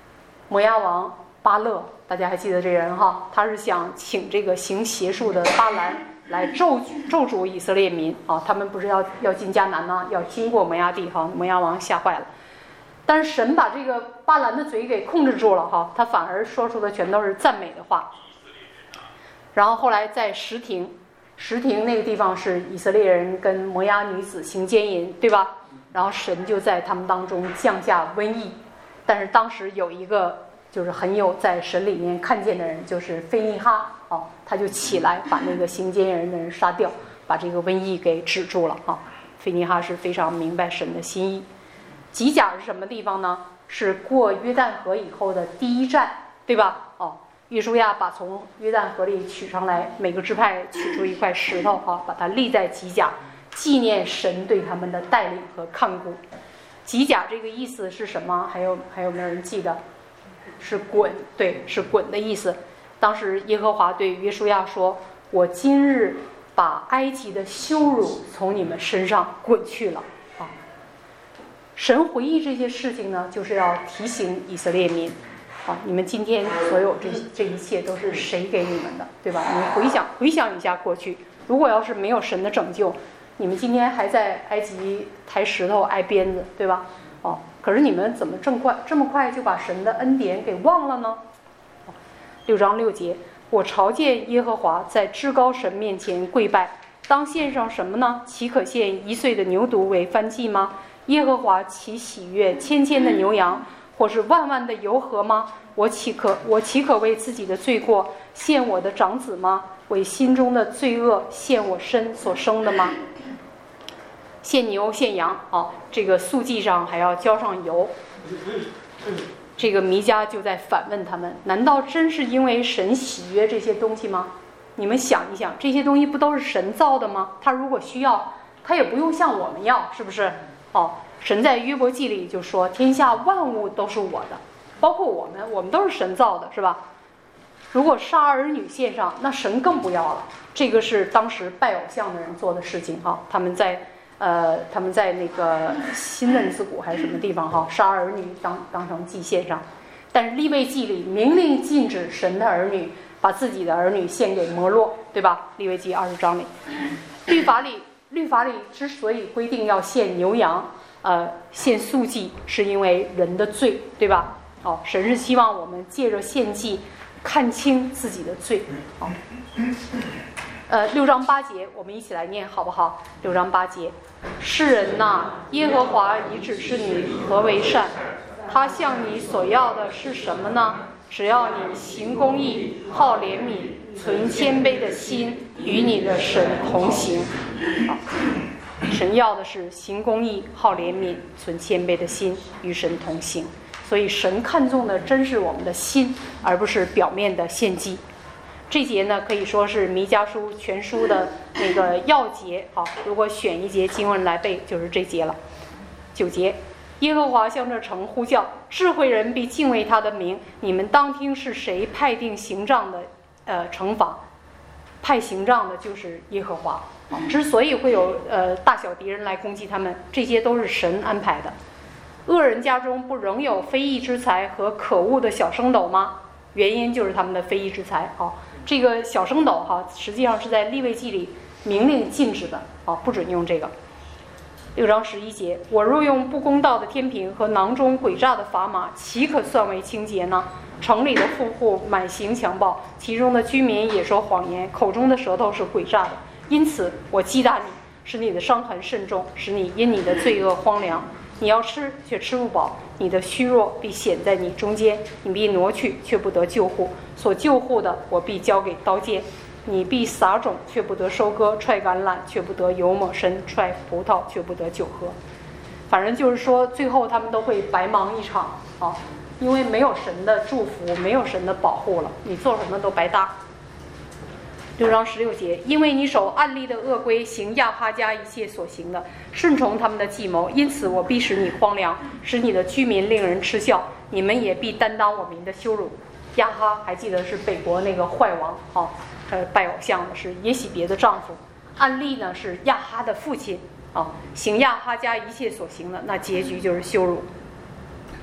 Speaker 1: 摩押王巴勒，大家还记得这人哈？他是想请这个行邪术的巴兰来咒咒诅以色列民啊，他们不是要要进迦南吗？要经过摩押地哈，摩押王吓坏了。但是神把这个巴兰的嘴给控制住了哈，他反而说出的全都是赞美的话。然后后来在什亭，什亭那个地方是以色列人跟摩押女子行奸淫，对吧？然后神就在他们当中降下瘟疫，但是当时有一个就是很有在神里面看见的人，就是菲尼哈哦，他就起来把那个行奸淫的人杀掉，把这个瘟疫给止住了啊。菲尼哈是非常明白神的心意。吉甲是什么地方呢？是过约旦河以后的第一站，对吧？哦，约书亚把从约旦河里取上来，每个支派取出一块石头啊，把它立在吉甲，纪念神对他们的带领和看顾。吉甲这个意思是什么？还有还有没有人记得？是滚，对，是滚的意思。当时耶和华对约书亚说：“我今日把埃及的羞辱从你们身上滚去了。”啊，神回忆这些事情呢，就是要提醒以色列民。啊，你们今天所有这这一切都是谁给你们的，对吧？你们回想回想一下过去，如果要是没有神的拯救，你们今天还在埃及抬石头挨鞭子，对吧？哦，可是你们怎么这么快这么快就把神的恩典给忘了呢？六章六节，我朝见耶和华，在至高神面前跪拜，当献上什么呢？岂可献一岁的牛犊为燔祭吗？耶和华岂喜悦千千的牛羊，或是万万的油河吗？我岂可我岂可为自己的罪过献我的长子吗？为心中的罪恶献我身所生的吗？献牛献羊啊，这个素祭上还要浇上油。这个弥迦就在反问他们：难道真是因为神喜悦这些东西吗？你们想一想，这些东西不都是神造的吗？他如果需要，他也不用向我们要，是不是？哦，神在约伯记里就说：天下万物都是我的，包括我们，我们都是神造的，是吧？如果杀儿女献上，那神更不要了。这个是当时拜偶像的人做的事情哈，他们在。呃，他们在那个新嫩子谷还是什么地方哈，杀儿女当当成祭献上，但是利未记里明令禁止神的儿女把自己的儿女献给摩洛，对吧？利未记二十章里，律法里律法里之所以规定要献牛羊，呃，献素祭，是因为人的罪，对吧？哦，神是希望我们借着献祭看清自己的罪，哦。呃，六章八节，我们一起来念好不好？六章八节，世人呐，耶和华已指示你何为善，他向你所要的是什么呢？只要你行公义，好怜悯，存谦卑的心，与你的神同行。好，神要的是行公义，好怜悯，存谦卑的心，与神同行。所以神看重的真是我们的心，而不是表面的献祭。这节呢，可以说是弥迦书全书的那个要节。好，如果选一节经文来背，就是这节了。九节，耶和华向这城呼叫，智慧人必敬畏他的名。你们当听是谁派定刑杖的，呃，惩罚。派刑杖的就是耶和华。之所以会有呃大小敌人来攻击他们，这些都是神安排的。恶人家中不仍有非义之财和可恶的小升斗吗？原因就是他们的非义之财。好。这个小升斗哈，实际上是在利未记里明令禁止的啊，不准用这个。六章十一节，我若用不公道的天平和囊中诡诈的砝码，岂可算为清洁呢？城里的富户满行强暴，其中的居民也说谎言，口中的舌头是诡诈的。因此我击打你，使你的伤痕甚重，使你因你的罪恶荒凉。你要吃却吃不饱，你的虚弱必显在你中间，你必挪去却不得救护，所救护的我必交给刀剑。你必撒种却不得收割，踹橄榄却不得油抹身，踹葡萄却不得酒喝。反正就是说，最后他们都会白忙一场啊，因为没有神的祝福，没有神的保护了，你做什么都白搭。六章十六节，因为你守暗利的恶规，行亚哈家一切所行的，顺从他们的计谋，因此我必使你荒凉，使你的居民令人嗤笑，你们也必担当我民的羞辱。亚哈还记得是北国那个坏王啊，呃，拜偶像的是耶洗别的丈夫，暗利呢是亚哈的父亲啊，行亚哈家一切所行的，那结局就是羞辱。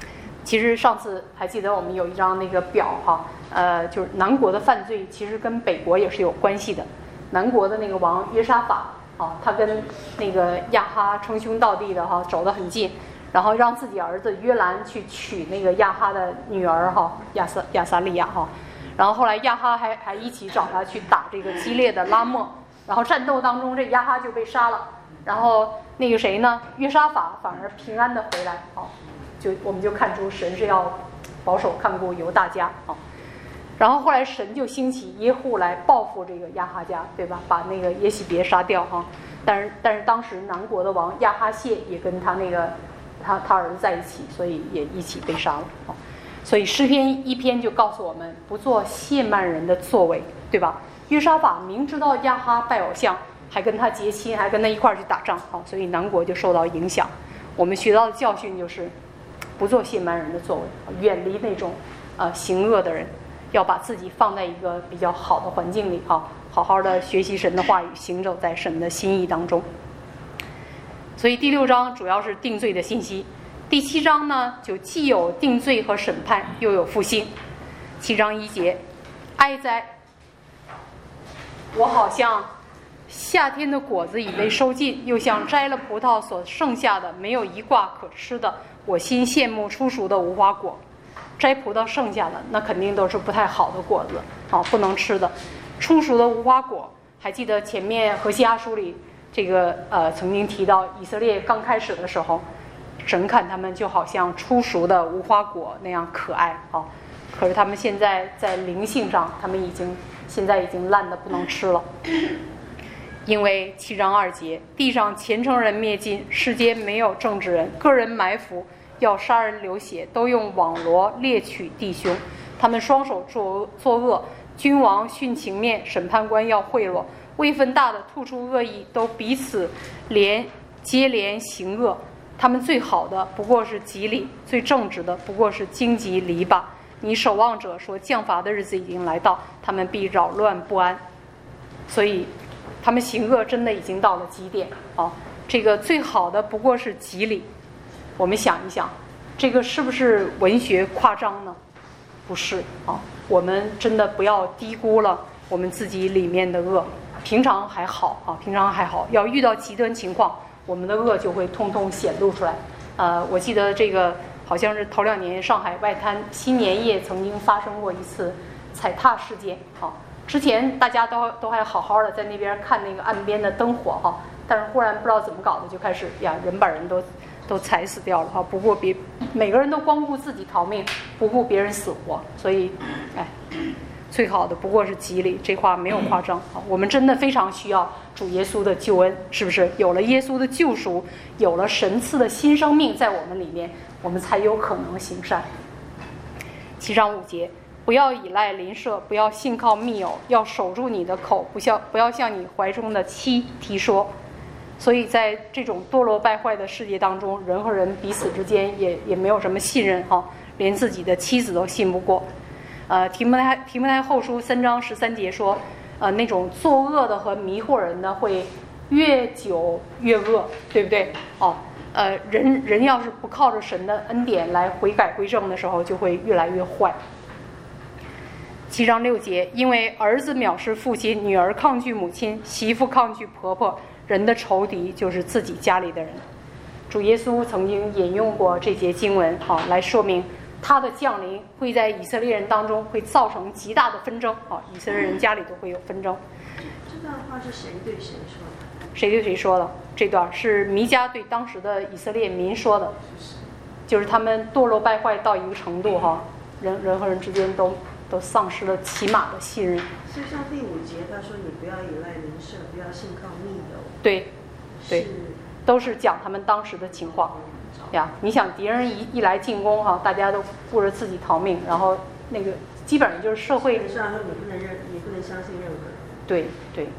Speaker 1: 其实上次还记得我们有一张那个表哈，呃，就是南国的犯罪其实跟北国也是有关系的。南国的那个王约沙法啊，他跟那个亚哈称兄道弟的哈，走得很近，然后让自己儿子约兰去娶那个亚哈的女儿哈，亚撒亚撒利亚哈。然后后来亚哈还还一起找他去打这个激烈的拉末，然后战斗当中这亚哈就被杀了，然后那个谁呢，约沙法反而平安的回来啊，就我们就看出神是要保守看顾犹大家啊。然后后来神就兴起耶户来报复这个亚哈家，对吧？把那个耶洗别杀掉哈。但是但是当时南国的王亚哈谢也跟他那个他他儿子在一起，所以也一起被杀了啊。所以诗篇一篇就告诉我们，不做亵慢人的作为，对吧？约沙法明知道亚哈拜偶像，还跟他结亲，还跟他一块儿去打仗，好，所以南国就受到影响。我们学到的教训就是，不做亵慢人的作为，远离那种呃行恶的人，要把自己放在一个比较好的环境里啊，好好的学习神的话语，行走在神的心意当中。所以第六章主要是定罪的信息。第七章呢，就既有定罪和审判，又有复兴。七章一节，哀哉！我好像夏天的果子已被收尽，又像摘了葡萄所剩下的没有一挂可吃的。我心羡慕初熟的无花果。摘葡萄剩下的那肯定都是不太好的果子啊，不能吃的。初熟的无花果，还记得前面何西阿书里这个呃曾经提到，以色列刚开始的时候，神看他们就好像初熟的无花果那样可爱啊，可是他们现在在灵性上，他们已经现在已经烂得不能吃了。因为七章二节，地上虔诚人灭尽，世间没有正直人，个人埋伏，要杀人流血，都用网罗猎取弟兄，他们双手作作恶，君王徇情面，审判官要贿赂，位分大的吐出恶意，都彼此连接连行恶。他们最好的不过是吉利，最正直的不过是荆棘篱笆。你守望者说，降罚的日子已经来到，他们必扰乱不安。所以他们行恶真的已经到了极点啊！这个最好的不过是吉利。我们想一想，这个是不是文学夸张呢？不是啊，我们真的不要低估了我们自己里面的恶。平常还好啊，平常还好，要遇到极端情况，我们的恶就会通通显露出来。呃，我记得这个好像是头两年上海外滩新年夜曾经发生过一次踩踏事件。好、啊，之前大家都都还好好的在那边看那个岸边的灯火哈、啊，但是忽然不知道怎么搞的就开始呀，人把人都都踩死掉了哈、啊。不过别每个人都光顾自己逃命，不顾别人死活，所以哎。最好的不过是吉利，这话没有夸张啊！我们真的非常需要主耶稣的救恩，是不是？有了耶稣的救赎，有了神赐的新生命在我们里面，我们才有可能行善。七章五节，不要依赖邻舍，不要信靠密友，要守住你的口，不向不要向你怀中的妻提说。所以在这种堕落败坏的世界当中，人和人彼此之间也也没有什么信任哈、啊，连自己的妻子都信不过。呃，提摩太提摩太后书三章十三节说，呃，那种作恶的和迷惑人的会越久越恶，对不对？哦，呃，人人要是不靠着神的恩典来悔改归正的时候，就会越来越坏。七章六节，因为儿子藐视父亲，女儿抗拒母亲，媳妇抗拒婆婆，人的仇敌就是自己家里的人。主耶稣曾经引用过这节经文，好、啊，来说明。他的降临会在以色列人当中会造成极大的纷争啊！以色列人家里都会有纷争。
Speaker 2: 这段话是谁对谁说的？
Speaker 1: 谁对谁说的？这段是弥迦对当时的以色列民说的，就是他们堕落败坏到一个程度哈，人人和人之间都都丧失了起码的信任。
Speaker 2: 就像第五节他说：“你不要依赖邻舍，不要信靠密友。”
Speaker 1: 对，对，都是讲他们当时的情况。呀，你想敌人一一来进攻哈，大家都顾着自己逃命，然后那个基本上就是社会。
Speaker 2: 虽然说你不能认，你不能相信任何人。
Speaker 1: 对对。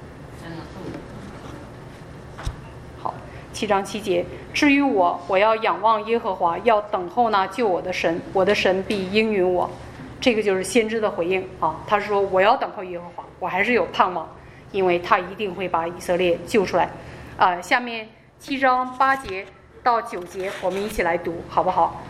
Speaker 1: 好，七章七节。至于我，我要仰望耶和华，要等候那救我的神，我的神必应允我。这个就是先知的回应啊，他说我要等候耶和华，我还是有盼望，因为他一定会把以色列救出来。啊、呃，下面七章八节。到九节，我们一起来读，好不好？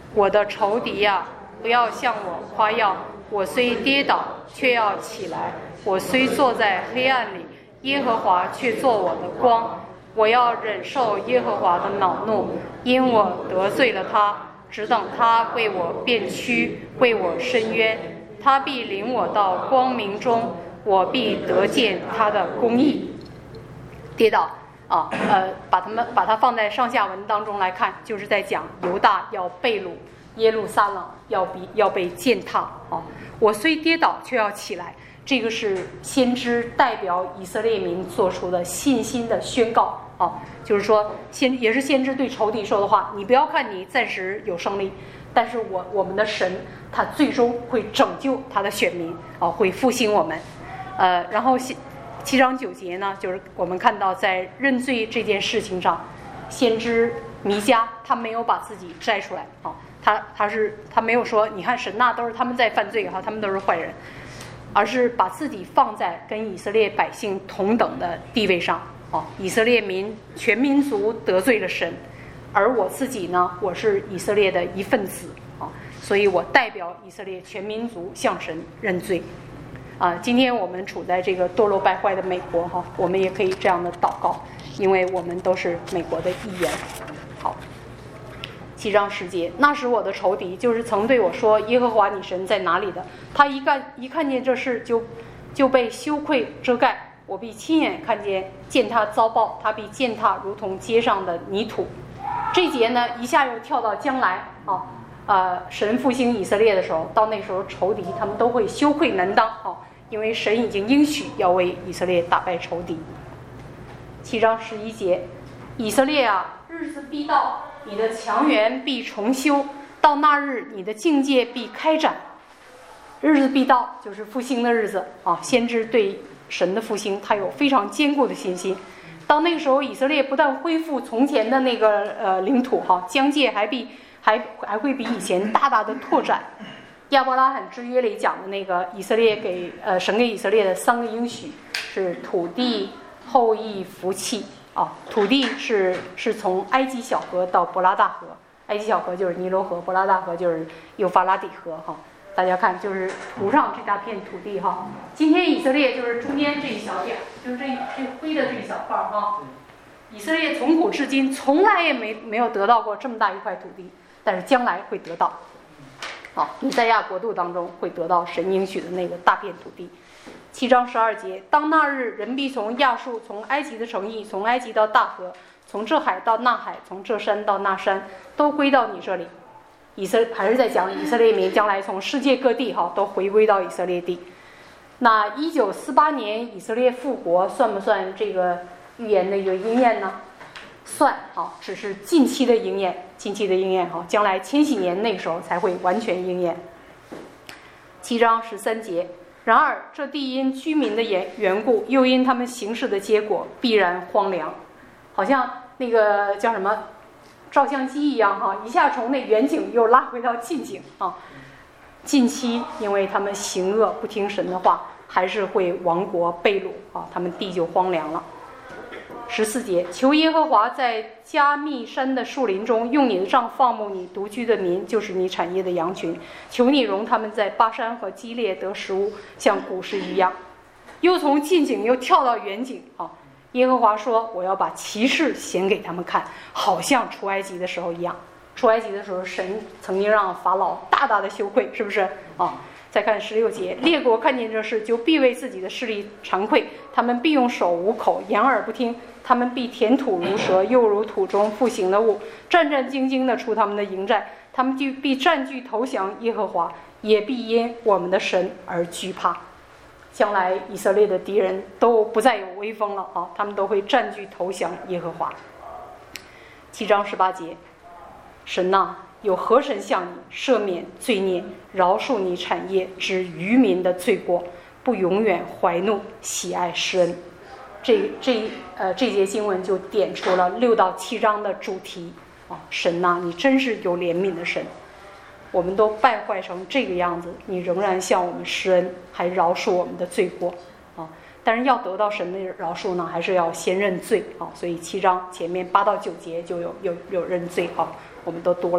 Speaker 1: 我的仇敌呀、啊，不要向我夸耀。我虽跌倒，却要起来；我虽坐在黑暗里，耶和华却做我的光。我要忍受耶和华的恼怒，因我得罪了他，只等他为我辩屈，为我伸冤。他必领我到光明中，我必得见他的公义。跌倒啊，呃，把他们把它放在上下文当中来看，就是在讲犹大要被掳，耶路撒冷要比要被践踏啊。我虽跌倒，却要起来。这个是先知代表以色列民做出的信心的宣告啊，就是说先也是先知对仇敌说的话。你不要看你暂时有胜利，但是我我们的神他最终会拯救他的选民啊，会复兴我们。呃，然后七章九节呢，就是我们看到在认罪这件事情上，先知弥迦他没有把自己摘出来啊，他他是他没有说你看神呐都是他们在犯罪哈，他们都是坏人，而是把自己放在跟以色列百姓同等的地位上啊。以色列民全民族得罪了神，而我自己呢，我是以色列的一份子啊，所以我代表以色列全民族向神认罪。啊，今天我们处在这个堕落败坏的美国哈，我们也可以这样的祷告，因为我们都是美国的一员。好，七章十节，那时我的仇敌，就是曾对我说耶和华你神在哪里的，他一看一看见这事就就被羞愧遮盖，我必亲眼看见见他遭报，他必践踏如同街上的泥土。这节呢一下又跳到将来啊。呃，神复兴以色列的时候，到那时候仇敌他们都会羞愧难当啊，因为神已经应许要为以色列打败仇敌。七章十一节，以色列啊，日子必到，你的墙垣必重修，到那日你的境界必开展。日子必到，就是复兴的日子啊。先知对神的复兴，他有非常坚固的信心。到那个时候，以色列不但恢复从前的那个呃领土哈，疆界还必。还还会比以前大大的拓展。亚伯拉罕之约里讲的那个以色列给呃神给以色列的三个应许是土地、后裔、福气啊。土地是是从埃及小河到伯拉大河，埃及小河就是尼罗河，伯拉大河就是幼发拉底河哈。大家看，就是图上这大片土地哈。今天以色列就是中间这一小点，就是这这灰的这一小块哈。以色列从古至今从来也没没有得到过这么大一块土地。但是将来会得到，好，以赛亚国度当中会得到神应许的那个大片土地。七章十二节，当那日，人必从亚述，从埃及的城邑，从埃及到大河，从这海到那海，从这山到那山，都归到你这里。以色还是在讲以色列民将来从世界各地哈都回归到以色列地。那一九四八年以色列复国，算不算这个预言的一个应验呢？算啊，只是近期的应验，近期的应验哈，将来千禧年那个时候才会完全应验。七章十三节，然而这地因居民的缘缘故，又因他们行事的结果，必然荒凉，好像那个叫什么照相机一样哈，一下从那远景又拉回到近景啊。近期因为他们行恶不听神的话，还是会亡国被掳啊，他们地就荒凉了。十四节，求耶和华在加密山的树林中用你的杖放牧你独居的民，就是你产业的羊群。求你容他们在巴山和基列得食物，像古时一样。又从近景又跳到远景啊！耶和华说：“我要把奇事显给他们看，好像出埃及的时候一样。出埃及的时候，神曾经让法老大大的羞愧，是不是啊？”再看十六节，列国看见这事，就必为自己的势力惭愧，他们必用手捂口，掩耳不听。他们必填土如蛇，又如土中复行的物，战战兢兢地出他们的营寨。他们就必占据投降耶和华，也必因我们的神而惧怕。将来以色列的敌人都不再有威风了啊！他们都会占据投降耶和华。七章十八节，神呐、啊，有何神向你赦免罪孽，饶恕你产业之渔民的罪过，不永远怀怒，喜爱施恩。这这呃这节经文就点出了六到七章的主题啊！神呐、啊，你真是有怜悯的神。我们都败坏成这个样子，你仍然向我们施恩，还饶恕我们的罪过啊！但是要得到神的饶恕呢，还是要先认罪啊！所以七章前面八到九节就有有有认罪啊，我们都读了。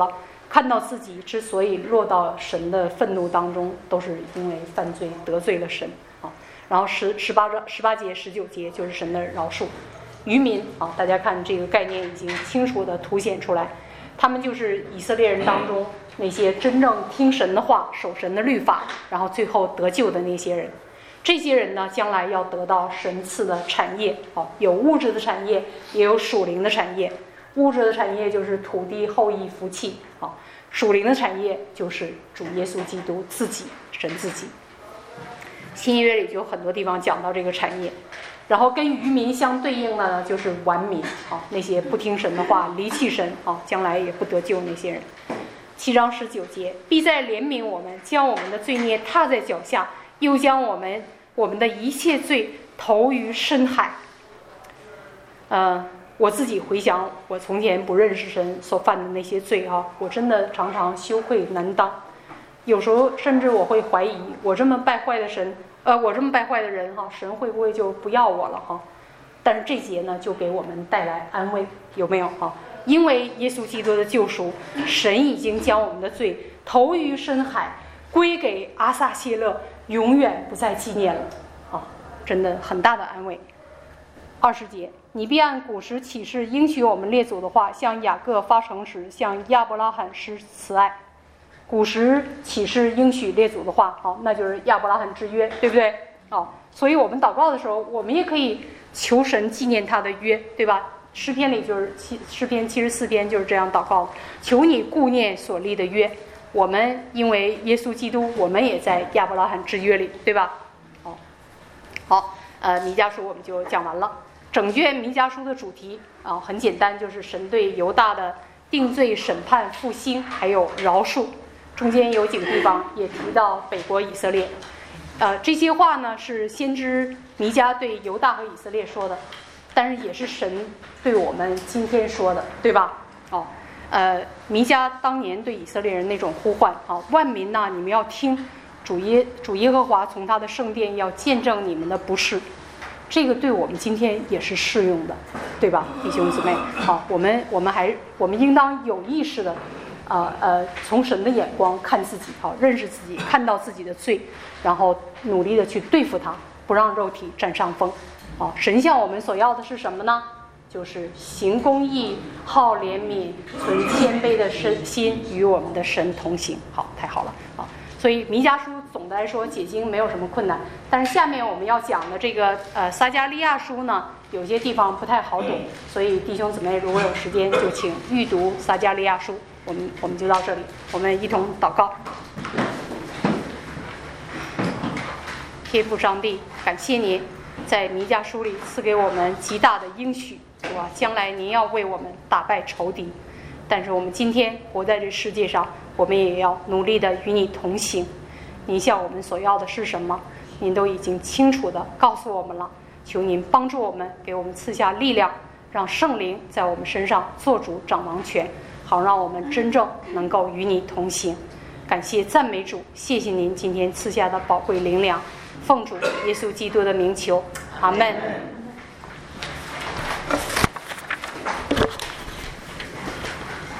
Speaker 1: 看到自己之所以落到神的愤怒当中，都是因为犯罪得罪了神啊。然后十十八章十八节十九节就是神的饶恕。渔民啊，大家看这个概念已经清楚地凸显出来，他们就是以色列人当中那些真正听神的话、守神的律法，然后最后得救的那些人。这些人呢，将来要得到神赐的产业啊，有物质的产业，也有属灵的产业。物质的产业就是土地、后裔、福气啊，属灵的产业就是主耶稣基督自己，神自己。新约里就有很多地方讲到这个产业。然后跟渔民相对应的呢，就是顽民啊，那些不听神的话、离弃神啊，将来也不得救那些人。七章十九节，必再怜悯我们，将我们的罪孽踏在脚下，又将我们我们的一切罪投于深海。呃，我自己回想，我从前不认识神所犯的那些罪啊，我真的常常羞愧难当。有时候甚至我会怀疑，我这么败坏的神。呃，我这么败坏的人哈，神会不会就不要我了哈？但是这节呢，就给我们带来安慰，有没有哈？因为耶稣基督的救赎，神已经将我们的罪投于深海，归给阿撒谢勒，永远不再纪念了啊！真的很大的安慰。二十节，你必按古时启示应许我们列祖的话，向雅各发诚实，向亚伯拉罕施慈爱。古时启示应许列祖的话，好，那就是亚伯拉罕之约，对不对？哦，所以我们祷告的时候，我们也可以求神纪念他的约，对吧？诗篇里就是七诗篇七十四篇就是这样祷告，求你顾念所立的约。我们因为耶稣基督，我们也在亚伯拉罕之约里，对吧？哦，好，呃，弥迦书我们就讲完了。整卷弥迦书的主题啊，很简单，就是神对犹大的定罪、审判、复兴，还有饶恕。中间有几个地方也提到北国以色列，呃，这些话呢是先知弥迦对犹大和以色列说的，但是也是神对我们今天说的，对吧？哦，呃，弥迦当年对以色列人那种呼唤啊，万民呐、啊，你们要听主耶主耶和华从他的圣殿要见证你们的不是，这个对我们今天也是适用的，对吧，弟兄姊妹？好，我们我们还我们应当有意识的。呃呃，从神的眼光看自己，好，认识自己，看到自己的罪，然后努力的去对付它，不让肉体占上风。好，神向我们所要的是什么呢？就是行公义、好怜悯、存谦卑的心，与我们的神同行。好，太好了啊！所以弥迦书总的来说解经没有什么困难，但是下面我们要讲的这个呃撒迦利亚书呢，有些地方不太好懂，所以弟兄姊妹如果有时间就请预读撒迦利亚书。我们我们就到这里，我们一同祷告。天父上帝，感谢您在弥迦书里赐给我们极大的应许，主啊，将来您要为我们打败仇敌。但是我们今天活在这世界上，我们也要努力的与你同行。您向我们所要的是什么？您都已经清楚的告诉我们了。求您帮助我们，给我们赐下力量，让圣灵在我们身上做主掌王权。好让我们真正能够与你同行。感谢赞美主，谢谢您今天赐下的宝贵灵粮，奉主耶稣基督的名求，阿们。